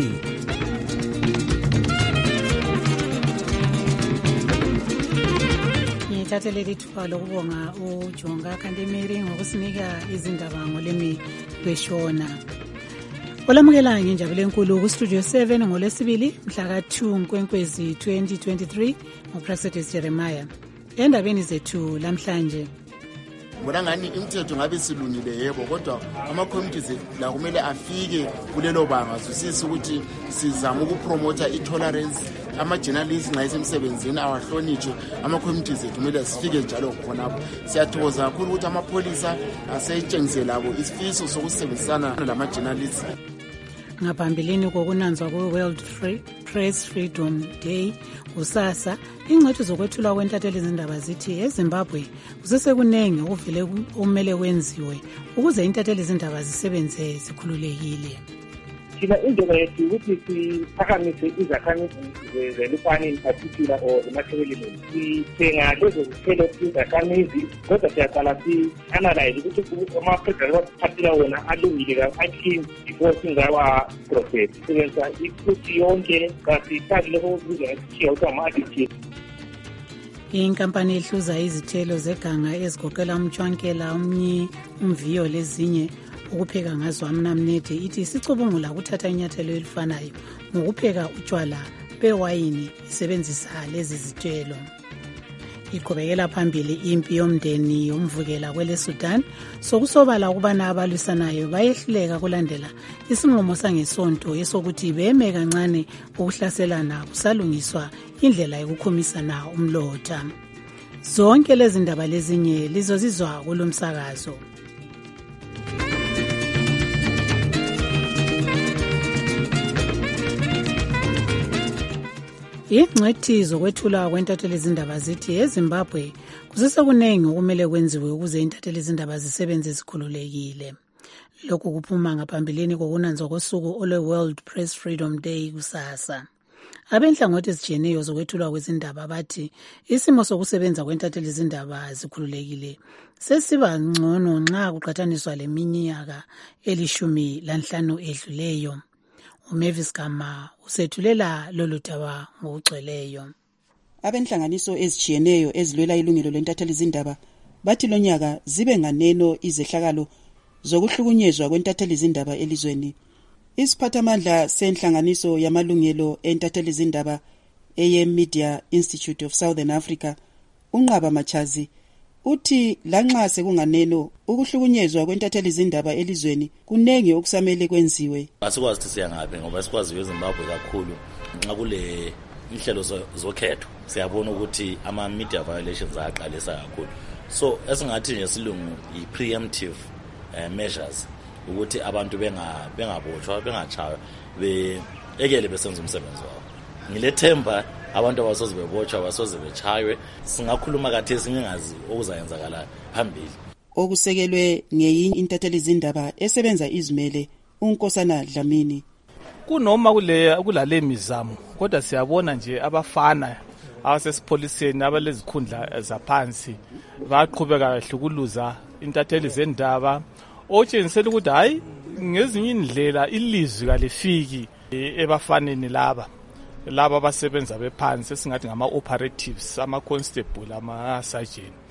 Ngithathele lithuba lokubonga uJonga Kandemiri ngokusinika izindaba ngolimi lweshona. Olamukela ngenjabulo enkulu ku Studio seven ngolwesibili mhla ka two Nkwenkwezi twenty twenty-three ngoPraxidis Jeremiah. Endabeni zethu lamhlanje Bona ngani imithetho ngabe silungile yebo kodwa ama communities la kumele afike kulelo banga sisisi ukuthi sizama ukupromote itolerance. Ama journalists nxa isemsebenzini awahlonitshwe ama communities ethu kumele sifike njalo khonapho. Siyathokoza kakhulu ukuthi amapolisa asetshengisela labo isifiso sokusebenzisana lama journalists. Ngaphambilini kokunanzwa kwe-World Free Press Freedom Day kusasa, ingcwethi zokwethula kwentatheli izindaba zithi eZimbabwe kusesekunengi okuvele okumele kwenziwe ukuze intatheli izindaba zisebenze zikhululekile. Thina indlela yethu ukuthi siphakamise izakhamizi zelupane in particular or emathebeleni sithenga lezo zithelo izakhamizi kodwa siyaqala si-analyze ukuthi ama-president abaphathela wona alungile ka-acting before singawa process sisebenzisa ifuthi yonke kasifaki lokho okubizwa ngesithiya ukuthi ama-additives. Inkampani ehluza izithelo zeganga ezigoqela umtshwankela, umnyi, umviyo lezinye ukupheka ngazo amnamnede ithi isicubungula ukuthatha inyathelo elifanayo ngokupheka utshwala bewayini isebenzisa lezi zithelo. Iqhubekela phambili impi yomndeni yomvukela kwele Sudan sokusobala ukubana abalwisanayo bayehluleka kulandela isinqumo sangesonto esokuthi beme kancane ukuhlaselana kusalungiswa indlela yokukhumisana umlotha. Zonke lezi ndaba lezinye lizozizwa kulomsakazo. Ingcwethi zokwethula kwentatheli izindaba zithi eZimbabwe kusesekunengi okumele kwenziwe ukuze intatheli izindaba zisebenze zikhululekile. Lokhu kuphuma ngaphambilini kokunanzwa kosuku olwe-World Press Freedom Day kusasa. Abenhlangothi ezijiyeneyo zokwethulwa kwezindaba bathi isimo sokusebenza kwentatheli izindaba zikhululekile sesiba ngcono nxa kuqhathaniswa leminyaka elishumi lanhlanu edluleyo. uMavis Gama usethulela lolu daba ngokugcweleyo. Abenhlanganiso ezijiyeneyo ezilwela ilungelo lentatheli izindaba bathi lonyaka zibe nganeno izehlakalo zokuhlukunyezwa kwentatheli izindaba elizweni. Isiphathamandla senhlanganiso yamalungelo entatheli izindaba eye Media Institute of Southern Africa uNqaba Machazi uthi lanxa sekunganeno ukuhlukunyezwa kwentatheli izindaba elizweni kunengi okusamele kwenziwe. Asikwazi ukuthi siyangabe ngoba sikwazi eZimbabwe kakhulu nxa kule inhlelo zokhetho siyabona ukuthi ama media violations aqalisa kakhulu. So esingathi nje silungu i preemptive uh, measures ukuthi abantu benga bengabotshwa bengachaywa be ekele besenza umsebenzi wabo. Ngilethemba abantu abasoze bebotshwa abasoze bechaywe singakhuluma kathesi ngingazi okuzayenzakala phambili. Okusekelwe ngeyinye intatheli izindaba esebenza izimele uNkosana Dlamini. Kunoma kule kulale mizamo kodwa siyabona nje abafana abasesipoliseni abalezikhundla zaphansi baqhubeka hlukuluza intatheli zendaba otshengisela ukuthi hayi ngezinye indlela ilizwi kalifiki ebafaneni laba laba abasebenza bephansi esingathi ngama operatives ama constable ama sergeant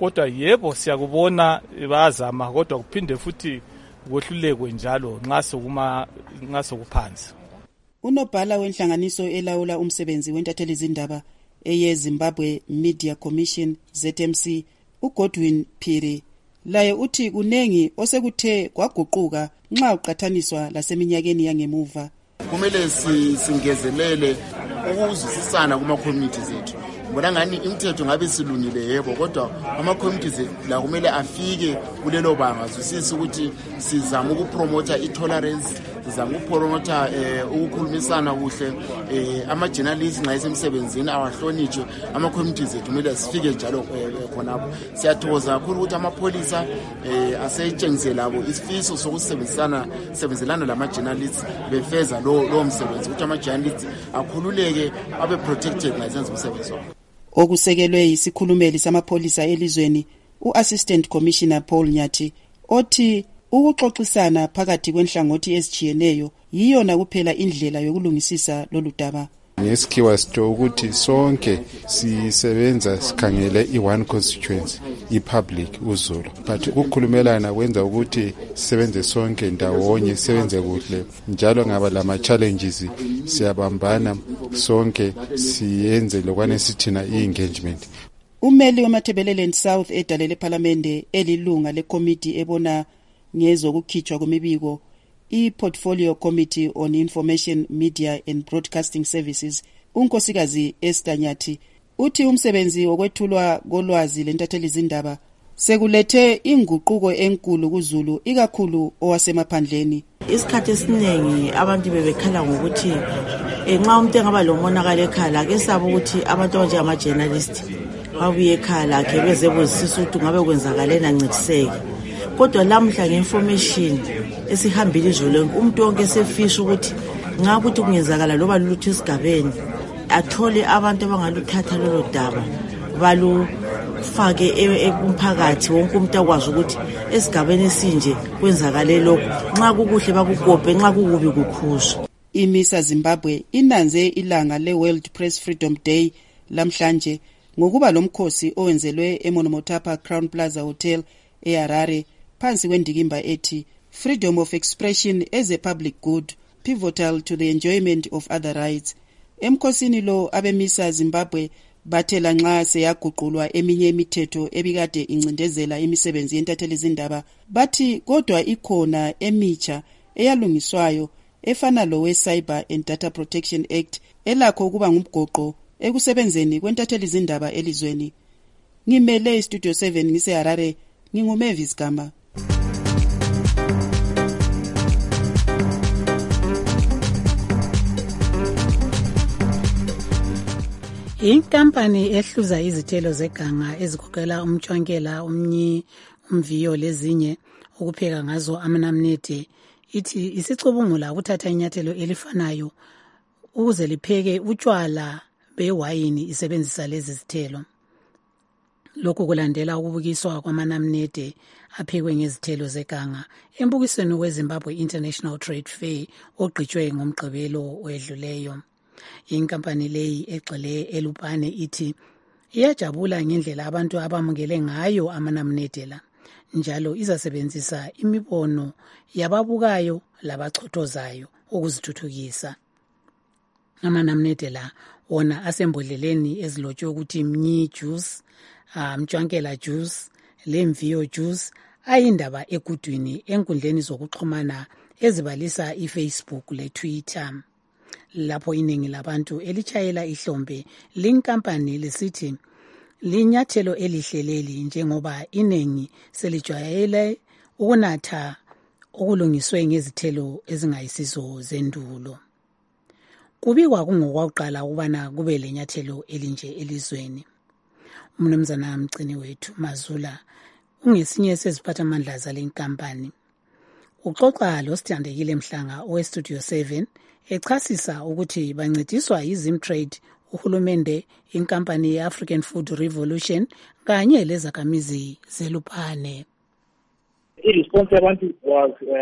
kodwa yebo siyakubona bayazama kodwa kuphinde futhi kwehlulekwe njalo nxa sokuma nxa sokuphansi. Unobhala wenhlanganiso elawula umsebenzi wentatheli izindaba eyeZimbabwe Media Commission Z M C uGodwin Phiri laye uthi kunengi osekuthe kwaguquka nxa uqathaniswa laseminyakeni yangemuva. Kumele singezelele ukuzwisisana kuma communities ethu. Ngibona ngani imithetho ngabe silungile yebo kodwa ama communities la kumele afike kulelo banga zwisisa ukuthi sizama ukupromota itolerance, sizama ukupromota ukukhulumisana kuhle, ama journalists nxa esemsebenzini awahlonitshwe, ama communities ethu kumele sifike njalo khonapho. Siyathokoza kakhulu ukuthi amapolisa asetshengisela labo isifiso sokusebenzisana sebenzelana lama journalists befeza lo lo msebenzi ukuthi ama journalists akhululeke abe protected nxa esenza umsebenzi wabo. Okusekelwe isikhulumeli samapholisa elizweni uAssistant Commissioner Paul Nyathi othi ukuxoxisana phakathi kwenhlangothi ezijiyeneyo yiyona kuphela indlela yokulungisisa lolu daba. Ngesikhiwa sitho ukuthi sonke sisebenza sikhangele i-one constituency i-public uZulu, but ukukhulumelana kwenza ukuthi sisebenze sonke ndawonye, sisebenze kuhle njalo ngaba lama challenges siyabambana sonke siyenze lokwane sithina i-engagement. Umeli weMatabeleland South edalele parliamente elilunga lekomiti ebona ngezokukhitshwa kwemibiko i-Portfolio Committee on Information, Media and Broadcasting Services, unkosikazi Esther Nyathi, uthi umsebenzi wokwethulwa kolwazi lentatheli izindaba sekulethe inguquko enkulu kuZulu ikakhulu owasemaphandleni. Isikhathi esiningi abantu bebekhala ngokuthi nxa umuntu engaba lomonakalo ekhala ke sabo ukuthi abantu abanje ama journalist babuye ekhala ke bezebuzisisa ukuthi ngabe kwenzakalena ncediseke. Kodwa lamhla ngeinformation esihambile izolo umuntu wonke sefisha ukuthi ngabe ukuthi kungenzakala loba lutho esigabeni athole abantu abangaluthatha lolo daba balufake emphakathi wonke umuntu akwazi ukuthi esigabeni esinje kwenzakale lokho nxa kukuhle bakukope nxa kukubi kukhuzwa. IMISA Zimbabwe inanze ilanga le-World Press Freedom Day lamhlanje ngokuba lomkhosi owenzelwe eMonomotapa Crown Plaza Hotel eHarare phansi kwendikimba ethi Freedom of Expression as a Public Good, Pivotal to the Enjoyment of Other Rights. Emkhosini lo abemisa Zimbabwe bathela nxa seyaguqulwa eminye imithetho ebikade incindezela imisebenzi yentatheli izindaba bathi kodwa ikhona emitsha eyalungiswayo efana lo we-Cyber and Data Protection Act elakho ukuba ngumgoqo ekusebenzeni kwentatheli izindaba elizweni. Ngimele iStudio seven ngiseHarare, nginguMavis Gama. Inkampani ehluza izithelo zeganga ezikhokhela umtshwankela, umnyi, umviyo lezinye ukupheka ngazo amanamnede ithi isicubungula ukuthatha inyathelo elifanayo ukuze lipheke utshwala bewayini isebenzisa lezi zithelo. Lokhu kulandela ukubukiswa kwamanamnede aphekwe ngezithelo zeganga embukisweni weZimbabwe International Trade Fair ogqitshwe ngomgqibelo wedluleyo. Inkampani leyi egxile eLupane ithi iyajabula ngendlela abantu abamukele ngayo amanamnede la, njalo izasebenzisa imibono yababukayo labachothozayo ukuzithuthukisa. Amanamnede la wona asembodleleni ezilotshwe ukuthi mnyi juice, mtshwankela juice, lemviyo juice ayindaba egudwini enkundleni zokuxhumana ezibalisa iFacebook leTwitter. Lapho iningi labantu elichayela ihlombe linkampani lisithi linyathelo elihleleli njengoba iningi selijwayele ukunatha okulungiswe ngezithelo ezingayisizo zendulo. Kubikwa kungokwaqala ukubana kube lenyathelo elinje elizweni. Umnumzana mgcini wethu Mazula ungesinye seziphathamandla zale nkampani. Uxoxa lo Sithandekile Mhlanga oweStudio seven echasisa ukuthi bancediswa yiZimtrade, uhulumende, inkampani ye-African Food Revolution kanye lezakhamizi zeLupane. I-response yabantu was uh,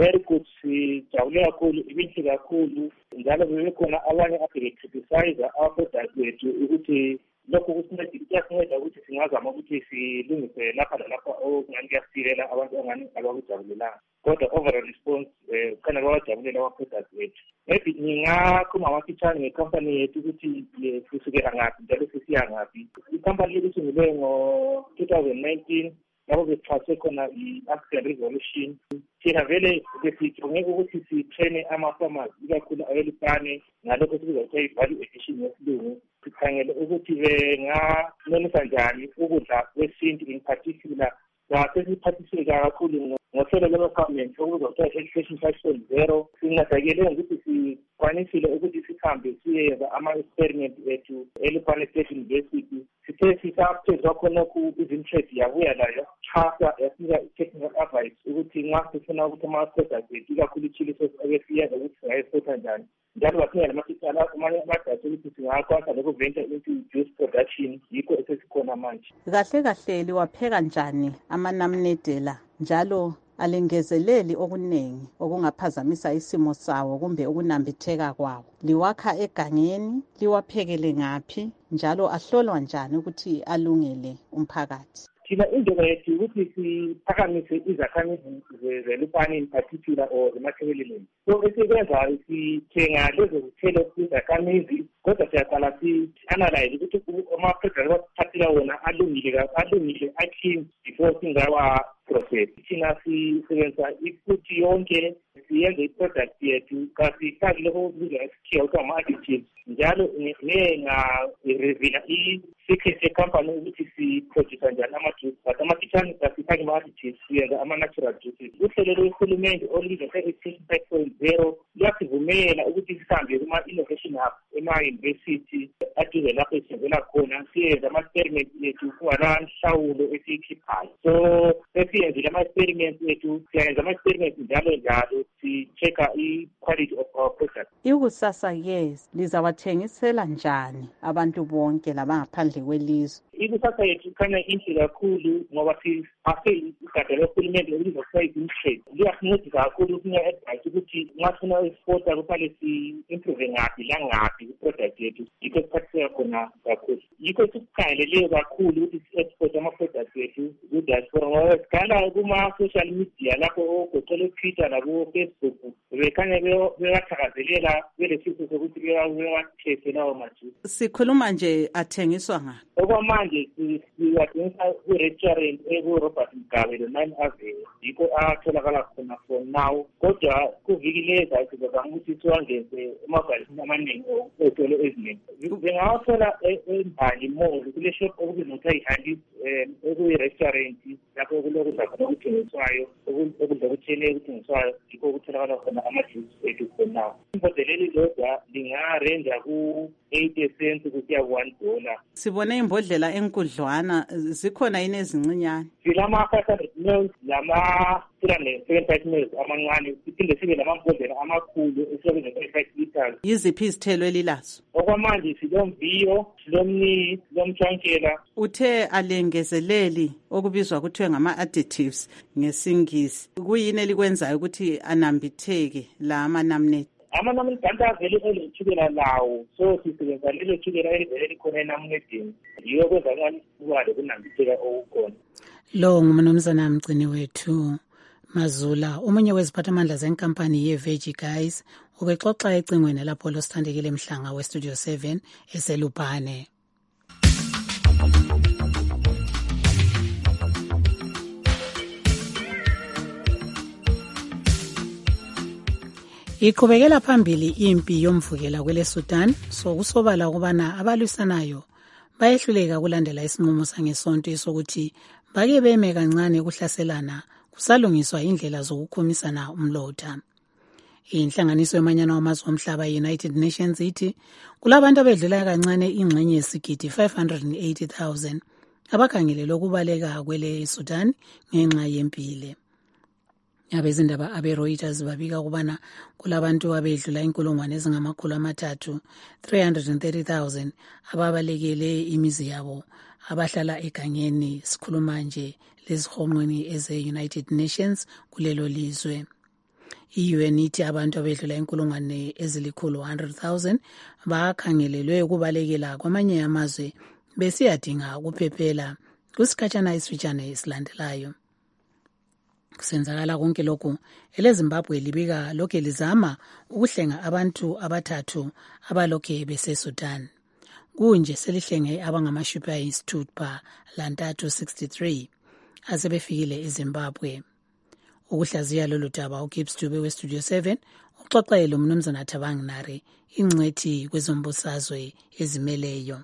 very good, sijabule kakhulu, ibinhle kakhulu. Njalo bebekhona abanye abecriticize our-products wethu ukuthi lokho kuyasinceda ukuthi singazama ukuthi silungise lapha lalapha okungani kuyasilela abantu angani abakujabulelanga. Kodwa overall response khona bawajabulela ama-products wethu. Maybe ngingakhuluma amafitshane ngecompany yethu ukuthi kusukela ngaphi njalo sesiya ngaphi. Icompany yethu isungulwe ngo-two thousand nineteen lapho bexhaswe khona i-African Revolution. Thina vele besijongeke ukuthi sitraine ama-farmers ikakhulu awelipane ngalokho sikuza kuthiwa i-value addition yesilungu. Sikhangele ukuthi benganonisa njani ukudla kwesintu in particular. Sesiphathiseke kakhulu ngohlelo lwe-government okubizwa kuthiwa education five point zero. Sincedakele ngokuthi sikwanisile ukuthi sihambe siyenza ama-experiment ethu elipane state university. Sithe sisaphezwa khonokho izinterest yabuya layo xhasa yasinika i-technical advice ukuthi nxa sifuna ukuthi ama-products ethu ikakhulu i-chili sauce ake siyenza ukuthi singayisotha njani. Njalo baphinde namasitala amanye amadasi ukuthi singakwanisa nokuventure into juice production, yikho esesikhona manje. Kahle kahle liwapheka njani amanamnedela njalo alengezeleli okuningi okungaphazamisa isimo sawo kumbe ukunambitheka kwawo? Liwakha egangeni, liwaphekele ngaphi njalo ahlolwa njani ukuthi alungele umphakathi? Thina indlela yethu ukuthi siphakamise izakhamizi zelupane in particular or emathebeleleni. So esikwenzayo sithenga lezo zithelo izakhamizi kodwa siyaqala si-analyze ukuthi ama-products asiphathela wona alungile alungile a-clean before singawa process. Thina sisebenzisa ifuthi yonke siyenze i-product yethu kasifaki lokho okubizwa ngesikhiwa kuthiwa ama-additives. Njalo ngenga-revila i-secret yecompany ukuthi siproduce njani ama-juice, but ama-kitchen kasifaki ama-additives, siyenza ama-natural juices. Uhlelo lwehulumende olubizwa nge-education five point zero luyasivumela ukuthi sihambe kuma-innovation hub ema-university aduze lapho esivela khona siyenze ama-experiment ethu kungalanhlawulo esiyikhiphayo. So siyenzile ama-experiments ethu, siyenza ama-experiments njalo njalo, si-check-a i-quality of our product. Ikusasa yes lizawathengisela njani abantu bonke labangaphandle kwelizwe? Ikusasa yethu ikhanya inhle kakhulu ngoba siphathe igada lohulumende olubizwa kuthiwa i-interest. Liyasincedisa kakhulu sinya-advise ukuthi nxa sifuna u-exporta kufanele si-improve ngaphi langaphi i-product yethu, yikho siphathiseka khona kakhulu. Yikho sikukhangeleleyo kakhulu ukuthi si-export ama-products ethu ku-diaspora ngoba sigala kuma-social media lapho ogoqela u-Twitter nabo-Facebook bekhanya bewathakazelela belesifo sokuthi bewathese lawo majusi. Sikhuluma nje athengiswa ngaphi? Okwamanje siwathengisa ku-restaurant eku-Robert Mugabe lo-Nine Avenue, yikho atholakala khona for now. Kodwa kuviki leza sizazama ukuthi siwangeze emabhalisini amaningi ezitolo eziningi. Bengawathola eMbali Mall kule shop okubizwa kuthiwa i-Handy ekuyi-restaurant lapho okulokudla khona okuthengiswayo okudla okutshiyeneyo okuthengiswayo, yikho okutholakala khona ama-juice ethu for now. Imbodlela elilodwa lingarenja ku-eighty cents kusiya ku-one dollar. Sibone imbodlela enkudlwana, zikhona yini ezincinyane? Silama-five hundred mils lama-three hundred seventy-five mils amancane, siphinde sibe lamambodlela amakhulu esiyobiza thirty-five liters. Yiziphi izithelo elilazo? Okwamanje silomviyo, silomni, silomtshwankela. Uthe alengezeleli okubizwa kuthiwe ngama-additives ngesingisi. Kuyini elikwenzayo ukuthi anambitheke la amanamnede? Amanamnede kanti avele elethukela lawo, so sisebenza lelo thukela elivele likhona enamnedeni, yiyo kwenza ngani ukwazi ukunambitheka okukhona. Lo ngumnumzana mgcini wethu Mazula, omunye weziphathamandla zenkampani ye-Veggie Guys, ubexoxa ecingweni lapho losithandekile Mhlanga we-Studio seven eselupane. Iqhubekela phambili impi yomvukela kwele Sudan, so kusobala ukubana abalwisanayo bayehluleka kulandela isinqumo sangesonto sokuthi bake beme kancane ukuhlaselana kusalungiswa indlela zokukhumisana umlotha. Inhlanganiso yomanyano wamazwe omhlaba United Nations ithi kulabantu abedlula kancane ingxenye yesigidi five hundred eighty thousand abakhangelelwe ukubaleka kwele Sudan ngenxa yempile. Abezindaba abe-Reuters babika ukubana kulabantu abedlula inkulungwane ezingamakhulu amathathu three hundred thirty thousand ababalekele imizi yabo abahlala egangeni. Sikhuluma nje lezihonqweni eze-United Nations kulelo lizwe. I-U N ithi abantu abedlula inkulungwane ezilikhulu one hundred thousand bakhangelelwe ukubalekela kwamanye amazwe besiyadinga ukuphephela kusikhatshana esifitshane esilandelayo. Kusenzakala konke lokhu eleZimbabwe libika lokhe lizama ukuhlenga abantu abathathu abalokhe beseSudan. Kunje selihlenge abangamashupi ayisithupha lantathu sixty-three asebefikile eZimbabwe. Ukuhlaziya lolu daba uGibbs Dube weStudio seven uxoxele umnumzana Thabang Nare ingcwethi kwezombusazwe ezimeleyo.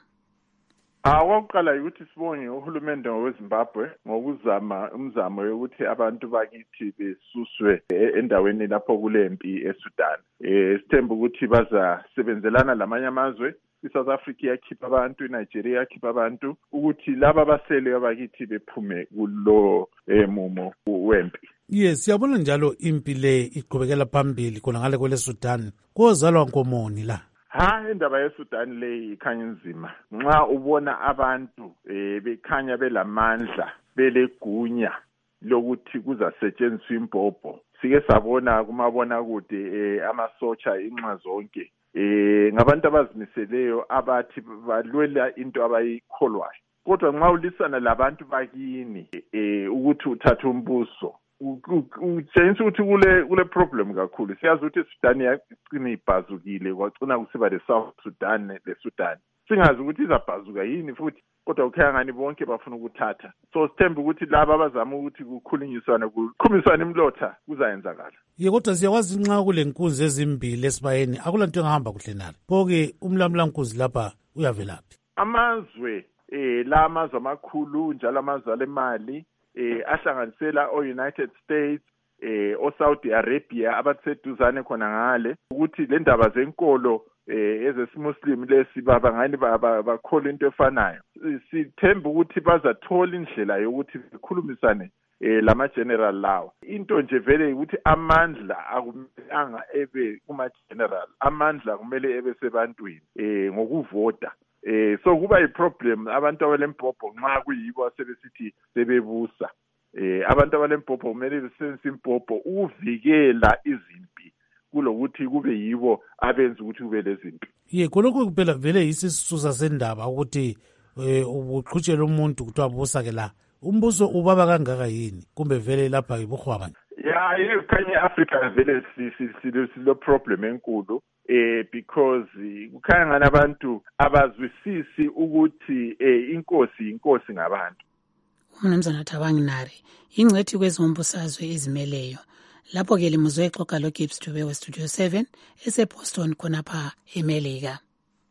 Awokuqala ukuthi sibonge uhulumende weZimbabwe ngokuzama umzamo yokuthi abantu bakithi besuswe endaweni lapho kulempi eSudan. Eh sithemba ukuthi bazasebenzelana lamanye amazwe. iSouth Africa yakhipha abantu, iNigeria yakhipha abantu ukuthi laba basele abakithi bephume kulo emumo wempi. Yes, siyabona njalo impi le iqhubekela phambili khona ngale kwele Sudan. Kozalwa nkomoni la. Ha indaba yeSudan le ikhanya inzima. Nxa ubona abantu eh bekhanya belamandla, belegunya lokuthi kuzasetshenziswa impopho. Sike sabona kumabona kude eh amasotsha inxa zonke. Eh ngabantu abazimiseleyo abathi balwela into abayikholwayo. Kodwa nxa ulisana labantu bakini eh ukuthi uthatha umbuso utshengisa ukuthi kule kule problem kakhulu. Siyazi ukuthi iSudan yaqina ibhazukile kwagcina kusiba le South Sudan le Sudan. Singazi ukuthi izabhazuka yini futhi kodwa ukhaya ngani bonke bafuna ukuthatha. So sithemba ukuthi laba abazama ukuthi kukhulunyiswana kuqhumiswana imlotha kuzayenzakala. Ye kodwa siyakwazi nxa kule nkunzi ezimbili esibayeni akulanto engahamba kuhle nalo. Phoke umlamla nkunzi lapha uyavelaphi. Amazwe eh la amazwe amakhulu njalo amazwe alemali eh ahlanganisela o-United States eh o-Saudi Arabia abaseduzane khona ngale ukuthi le ndaba zenkolo eh ezesimmuslim lesi baba ngani bakholwa into efanayo. Sithemba ukuthi bazathola indlela yokuthi bekhulumisane eh lama general lawa. Into nje vele ukuthi amandla akumelanga ebe kuma general, amandla kumele ebe sebantwini eh ngokuvota. Eh so kuba iproblem abantu abalempopho nxa kuyibo asebesithi sebebusa. Eh abantu abalempopho kumele besebenzise impopho ukuvikela izimpi kulokuthi kube yibo abenza ukuthi kube lezimpi. Ye kolokho kuphela vele isisusa sendaba ukuthi eh ubuqhutshela umuntu kuthiwa busa ke la. Umbuso ubaba kangaka yini kumbe vele lapha ibukhwaba. Ya ye kanye Africa vele silo problem enkulu. Eh because kukhanya ngani abantu abazwisisi ukuthi eh inkosi inkosi ngabantu. Umnumzana Thabang Nare ingcwethi kwezombusazwe ezimeleyo. Lapho ke limuzwe exoxa lo Gibbs Dube weStudio seven eseBoston khonapha eMelika.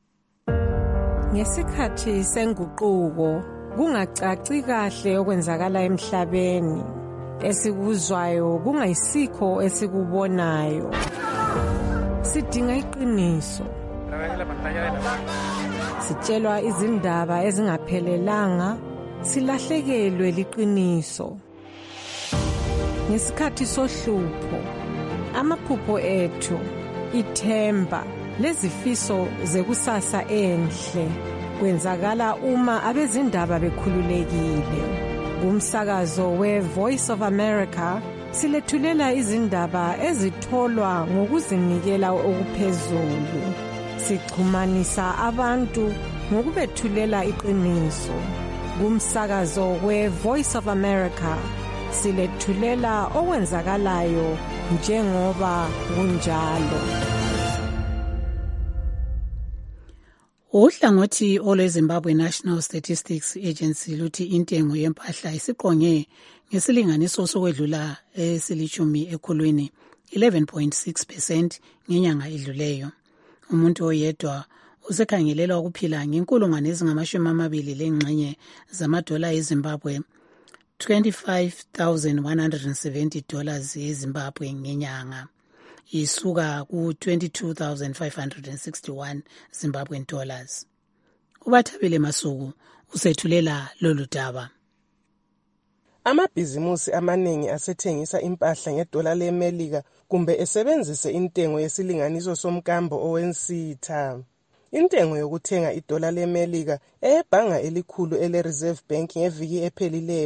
Ngesikhathi senguquko kungacaci kahle okwenzakala emhlabeni, esikuzwayo kungayisikho esikubonayo. Sidinga iqiniso. Sitshelwa izindaba ezingaphelelanga, silahlekelwe liqiniso. Ngesikhathi sohlupho, amaphupho ethu, ithemba, lezifiso zekusasa enhle kwenzakala uma abezindaba bekhululekile. Kumsakazo we-Voice of America silethulela izindaba ezitholwa ngokuzinikela okuphezulu. Sixhumanisa abantu ngokubethulela iqiniso. Kumsakazo we-Voice of America silethulela okwenzakalayo njengoba kunjalo. Uhlangothi olweZimbabwe National Statistics Agency luthi intengo yempahla isiqonge ngesilinganiso sokwedlula esilithumi ekhulwini eleven point six percent ngenyanga edluleyo. Umuntu oyedwa usekhangelelwa ukuphila ngenkulungwane ezingamashumi amabili lengxenye zamadola eZimbabwe twenty-five thousand one hundred seventy dollars eZimbabwe ngenyanga. Isuka ku twenty-two thousand five hundred sixty-one Zimbabwean dollars. Ubathabile Masuku usethulela lolu daba. Amabhizimusi amaningi asethengisa impahla ngedola leMelika kumbe esebenzise intengo yesilinganiso somkambo owensitha. Intengo yokuthenga idola leMelika ebhanga elikhulu ele Reserve Bank ngeviki ephelileyo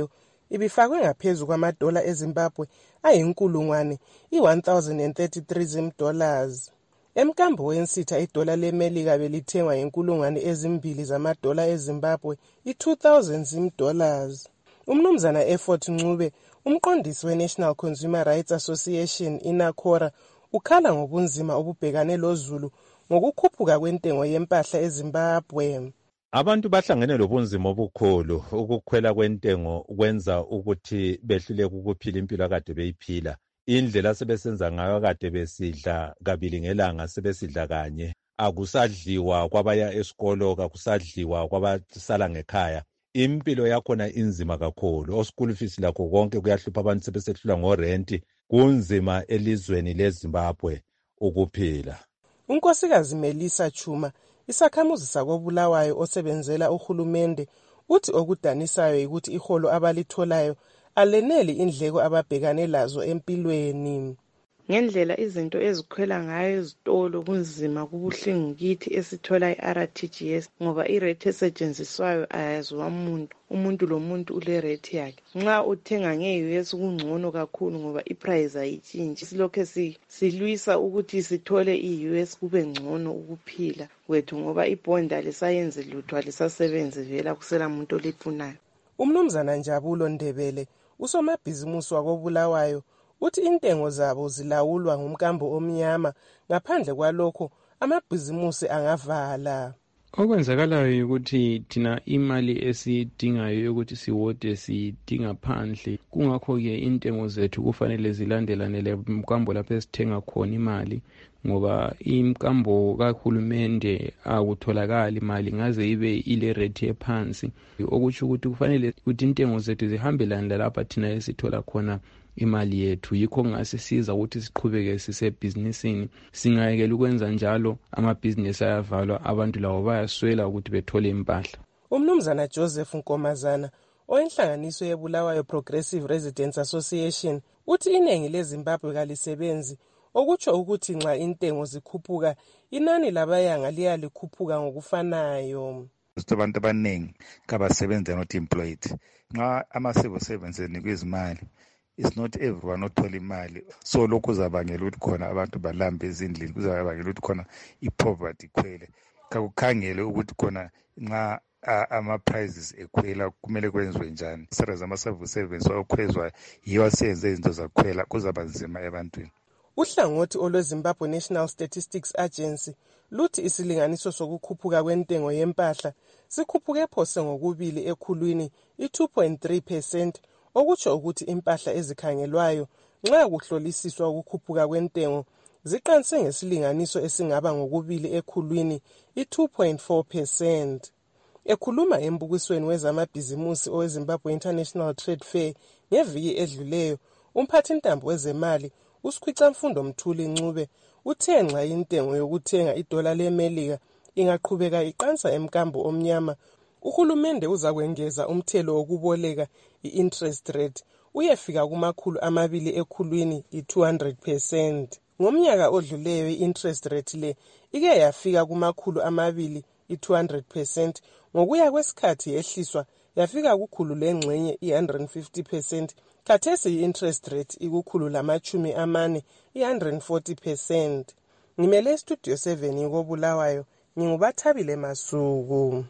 ibifakwe ngaphezu kwamadola eZimbabwe ayinkulungwane i-one thousand thirty-three zimdollars. Emkambo wensitha idola leMelika belithengwa inkulungwane ezimbili zamadola eZimbabwe i-two thousand zimdollars. Umnumzana Effort Ncube, umqondisi we-National Consumer Rights Association iNACORA, ukhala ngobunzima obubhekane loZulu ngokukhuphuka kwentengo yempahla eZimbabwe. Abantu bahlangene lobunzima obukhulu. Ukukhwela kwentengo kwenza ukuthi behluleke ukuphila impilo akade beyiphila. Indlela sebesenza ngayo kade besidla kabili ngelanga sebesidla kanye. Akusadliwa kwabaya esikolo, akusadliwa kwabasala ngekhaya. Impilo yakhona inzima kakhulu. O-school fees lakho konke kuyahlupha abantu sebesehlula ngorenti. Kunzima elizweni leZimbabwe ukuphila. Unkosikazi Melissa Chuma, isakhamuzi sakobulawayo osebenzela uhulumende, uthi okudanisayo ukuthi iholo abalitholayo aleneli indleko ababhekane lazo empilweni. Ngendlela izinto ezikhwela ngayo ezitolo kunzima kubuhlungu kithi esithola i-R T G S ngoba irate esetshenziswayo ayaziwa umuntu umuntu lo muntu ule rate yakhe. Nxa uthenga nge-U S kungcono kakhulu ngoba iprice ayitshintshi. Silokho silwisa ukuthi sithole i-U S kube ngcono ukuphila kwethu ngoba ibhondi alisayenzi lutho alisasebenzi vela kusela muntu olifunayo. Umnumzana Njabulo Ndebele, usomabhizimusi wakobulawayo, uthi intengo zabo zilawulwa ngumkambo omnyama, ngaphandle kwalokho amabhizimusi angavala. Okwenzakalayo ukuthi thina imali esidingayo ukuthi siwode sidinga phandle, kungakho ke intengo zethu kufanele zilandelane lemkambo lapho esithenga khona imali, ngoba imkambo kahulumende akutholakala imali ngaze ibe ile rate ephansi, okutsho ukuthi kufanele ukuthi intengo zethu zihambelane lapha thina esithola khona imali yethu. Yikho ngasisiza ukuthi siqhubeke sisebhizinisini. Singayekela ukwenza njalo amabhizinisi ayavalwa, abantu lawo bayaswela ukuthi bethole impahla. Umnumzana Joseph Nkomazana, oyinhlanganiso yebulawayo Progressive Residents Association, uthi iningi leZimbabwe kalisebenzi, okutsho ukuthi nxa intengo zikhuphuka inani labayanga liyalikhuphuka ngokufanayo. Abantu abaningi kabasebenzi not employed. Nxa ama-civil servants enikwe izimali, it's not everyone othola imali, so lokhu kuzabangela ukuthi khona abantu balambe ezindlini, kuzabangela ukuthi khona i-poverty ikhwele. Kakukhangele ukuthi khona nxa ama-prices ekhwela kumele kwenziwe njani. Isara zama-civil servants okhwezwayo yiwo aseyenze izinto zakhwela, kuzaba nzima ebantwini. Uhlangothi olweZimbabwe National Statistics Agency luthi isilinganiso sokukhuphuka kwentengo yempahla sikhuphuke phose ngokubili ekhulwini i-two point three percent, okutsho ukuthi impahla ezikhangelwayo nxa kuhlolisiswa ukukhuphuka kwentengo ziqanse ngesilinganiso esingaba ngokubili ekhulwini i-two point four percent. Ekhuluma embukisweni wezamabhizimusi oweZimbabwe International Trade Fair ngeviki edluleyo, umphathintambo wezemali uSikhwicamfundo Mthuli Ncube uthe nxa intengo yokuthenga idola leMelika ingaqhubeka iqansa emkambo omnyama, uhulumende uzakwengeza umthelo wokuboleka i-interest rate uyefika kumakhulu amabili ekhulwini i-two hundred percent. Ngomnyaka odluleyo i-interest rate le ike yafika kumakhulu amabili i-two hundred percent, ngokuya kwesikhathi yehliswa yafika kukhulu lengxenye i-one hundred fifty percent. Khathesi i-interest rate ikukhulu lamachumi amane i-one hundred forty percent. Ngimele studio seven ikobulawayo, ngingubathabile Masuku.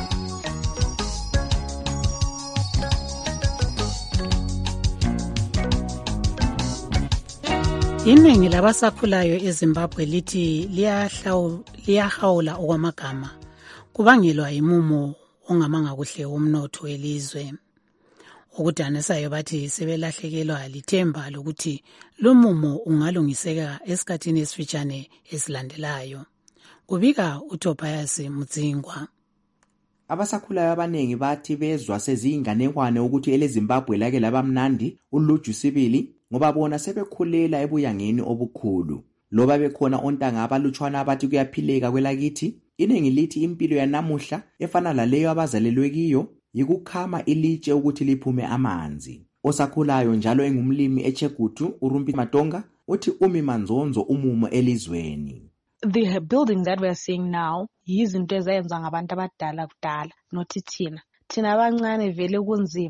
Iningi labasakhulayo eZimbabwe lithi liyahawula okwamagama kubangelwa yimumo ongamanga kuhle umnotho welizwe. Okudanisayo bathi sebelahlekelwa lithemba lokuthi lo mumo ungalungiseka esikhathini esifitshane esilandelayo. Kubika uTobias Mudzingwa. Abasakhulayo abanengi bathi bezwa seziyinganekwane ukuthi eleZimbabwe lake labamnandi uluju sibili ngoba bona sebekhulela ebuyangeni obukhulu. Loba bekhona ontanga abalutshwana abathi kuyaphileka kwelakithi, iningi lithi impilo yanamuhla efana laleyo abazalelwe kiyo yikukhama ilitshe ukuthi liphume amanzi. Osakhulayo njalo engumlimi eChegutu uRumpi Matonga uthi umi manzonzo umumo elizweni. The building that we are seeing now yizinto ezayenza ngabantu abadala kudala, not thina. Thina abancane vele kunzima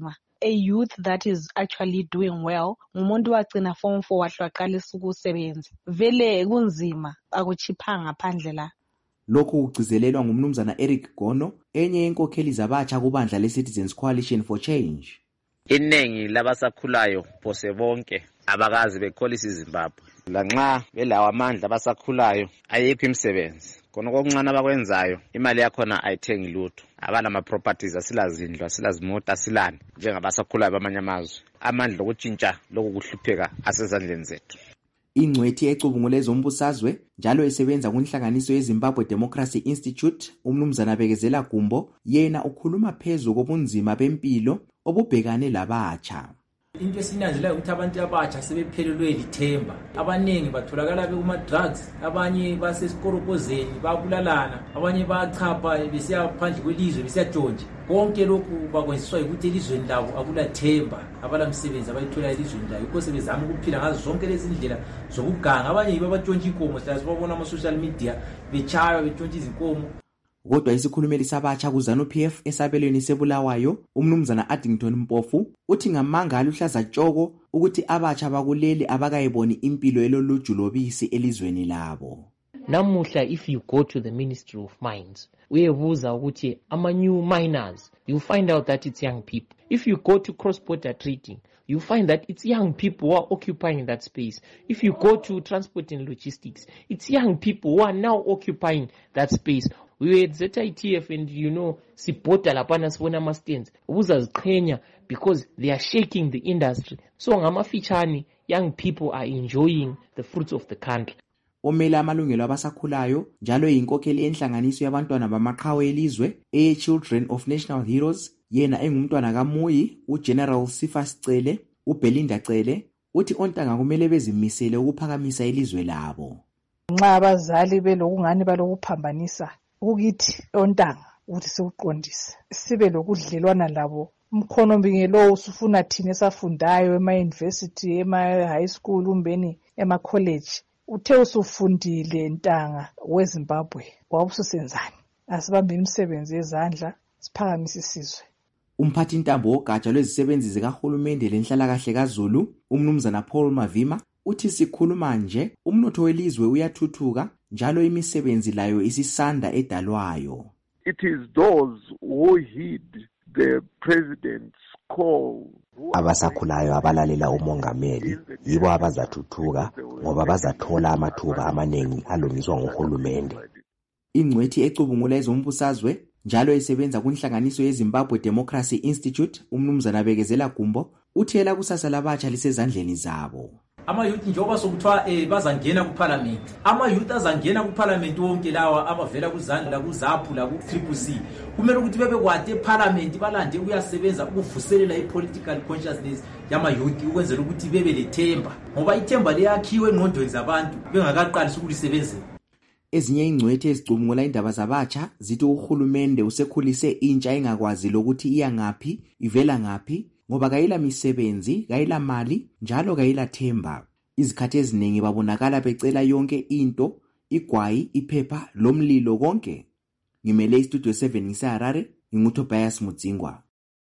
a youth that is actually doing well ngumuntu wagcina form four wahle waqalisa ukusebenza. Vele kunzima akuchiphanga phandle la. Lokhu kugcizelelwa ngumnumzana Eric Gono, enye yenkokheli zabatsha kubandla le-Citizens Coalition for Change. Iningi labasakhulayo phose bonke abakazi bekholisa iZimbabwe. Lanxa belawa amandla abasakhulayo ayikho imisebenzi. Khona kokuncane abakwenzayo imali yakhona ayithengi lutho. Abala ama properties asilazindlu asilazimota asilani njengabasakhulayo bamanye amazwe. Amandla okutshintsha lokhu kuhlupheka asezandleni zethu. Ingcwethi ecubungule zombusazwe njalo esebenza kunhlanganiso yeZimbabwe Democracy Institute, umnumzana Bekezela Gumbo, yena ukhuluma phezulu kobunzima bempilo obubhekane labatsha. Into esinanzelayo ukuthi abantu abatsha sebephelelwe lithemba. Abanengi batholakala bekuma drugs, abanye basesikorokozeni babulalana, abanye bayachapha besiya phandle kwelizwe besiyatshontsha. Konke lokhu bakwenziswa ukuthi elizweni labo akulathemba, abala msebenzi abayithola elizweni labo. Yikho sebezama ukuphila ngazo zonke lezi ndlela zokuganga. Abanye yibo abatshontsha inkomo, siyazibona ama social media bechaya betshontsha izinkomo. Kodwa isikhulumeli sabatsha kuZanu-P F esabelweni seBulawayo, umnumzana Addington Mpofu, uthi ngamanga aluhlaza tshoko ukuthi abatsha bakuleli abakayiboni impilo eloluju lobisi elizweni labo. Namuhla if you go to the Ministry of Mines, uyebuza ukuthi ama new miners, you find out that it's young people. If you go to cross-border trading, you find that it's young people who are occupying that space. If you go to transport and logistics, it's young people who are now occupying that space. We were at Z I T F and you know, sipota lapana sibona ama stands. Ubuzaziqhenya because they are shaking the industry. So ngamafitshane, young people are enjoying the fruits of the country. Omela amalungelo abasakhulayo njalo yinkokheli enhlanganiso yabantwana bamaqhawe elizwe e Children of National Heroes, yena engumntwana kaMuyi, uGeneral Sifa Sicele, uBelinda Cele, uthi ontanga kumele bezimisele ukuphakamisa ilizwe labo. Nxa abazali belokungani balokuphambanisa ukithi ontanga ukuthi siuqondise sibe lokudlelwana labo. Umkhono mbingelo usufuna thina esafundayo ema university, ema high school, umbeni ema college. Uthe usufundile ntanga weZimbabwe wawususenzani? Asibambe imisebenzi yezandla siphakamise isizwe. Umphathi ntambo wogatsha lwezisebenzi zikahulumende lenhlalakahle kaZulu, umnumzana Paul Mavima, uthi sikhuluma nje umnotho welizwe uyathuthuka njalo imisebenzi layo isisanda edalwayo. It is those who heed the president's call. Abasakhulayo abalalela umongameli yibo abazathuthuka ngoba bazathola amathuba amaningi alungiswa nguhulumende. Ingcwethi ecubungula ezombusazwe njalo esebenza kunhlanganiso yeZimbabwe Democracy Institute, umnumzana Bekezela Gumbo, uthela kusasa labatsha lisezandleni zabo. Ama youth njoba sokuthiwa eh bazangena ku parliament. Ama youth azangena ku parliament wonke lawa abavela kuzandla kuZAPU la ku Triple C. Kumele ukuthi bebe kwade parliament balande uyasebenza ukuvuselela ipolitical consciousness yama youth ukwenzela ukuthi bebe lethemba. Ngoba ithemba liyakhiwe engqondweni zabantu bengakaqalisa ukulisebenza. Ezinye ingcwethi ezicubungula indaba zabatsha zithi uhulumende usekhulise intsha engakwazi lokuthi iya ngaphi, ivela ngaphi, ngoba kayila misebenzi, kayila mali, njalo kayila themba. Izikhathi eziningi babonakala becela yonke into, igwayi, iphepha, lomlilo konke. Ngimele istudio seven ngiseHarare, nginguTobias Mudzingwa.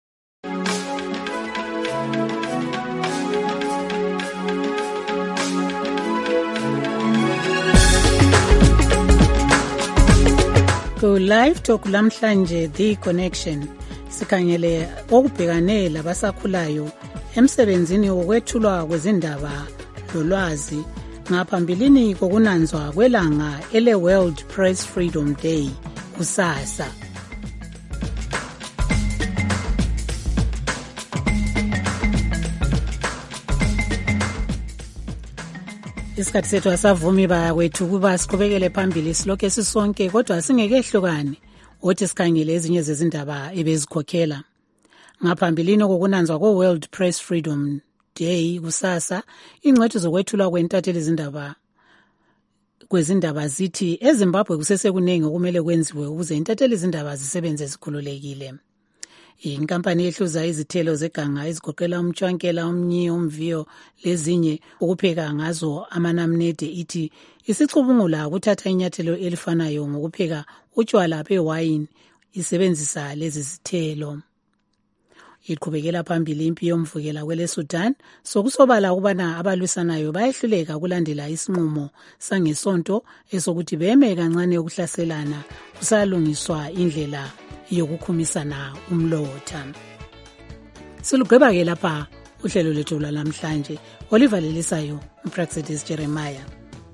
Go live talk lamhlanje The Connection. Sikhangele okubhekane labasakhulayo emsebenzini wokwethulwa kwezindaba lolwazi ngaphambilini kokunanzwa kwelanga ele World Press Freedom Day kusasa. Isikhathi sethu asavumi bakwethu kuba siqhubekele phambili silokho sisonke, kodwa singekehlukane othi sikhangele ezinye zezindaba ebezikhokhela. Ngaphambilini kokunanzwa ko-World Press Freedom Day kusasa, ingcwethi zokwethulwa kwentatheli izindaba kwezindaba zithi eZimbabwe kusesekuningi okumele kwenziwe ukuze intatheli izindaba zisebenze zikhululekile. Inkampani ehluza izithelo zeganga ezigoqela umtshwankela, umnyi, umviyo lezinye ukupheka ngazo amanamnede ithi isicubungula ukuthatha inyathelo elifanayo ngokupheka utshwala bewayini isebenzisa lezi zithelo. iqhubekela phambili impi yomvukela kwele Sudan sokusobala ukubana abalwisanayo bayehluleka kulandela isinqumo sangesonto esokuthi beme kancane ukuhlaselana kusalungiswa indlela yokukhumisana umlotha. Silugqiba-ke lapha uhlelo lethu lwalamhlanje. Oliver Lelisayo, uPraxedis Jeremiah.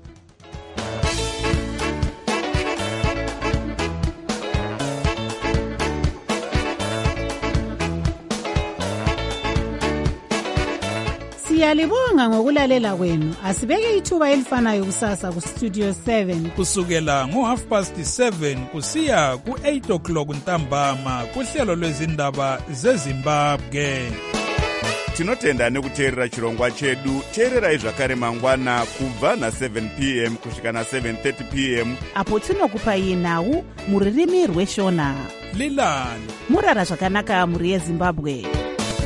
Siyalibonga ngokulalela kwenu. Asibeke ithuba elifanayo kusasa ku Studio seven kusukela ngo half past seven kusiya ku eight o'clock ntambama kuhlelo lwezindaba zeZimbabwe. Tinotenda nekuteerera chirongwa chedu. Teererai zvakare mangwana kubva na seven p m kusvika na seven thirty p m apo tinokupai nhau muririmi rweshona. Lilani murara zvakanaka muri yeZimbabwe.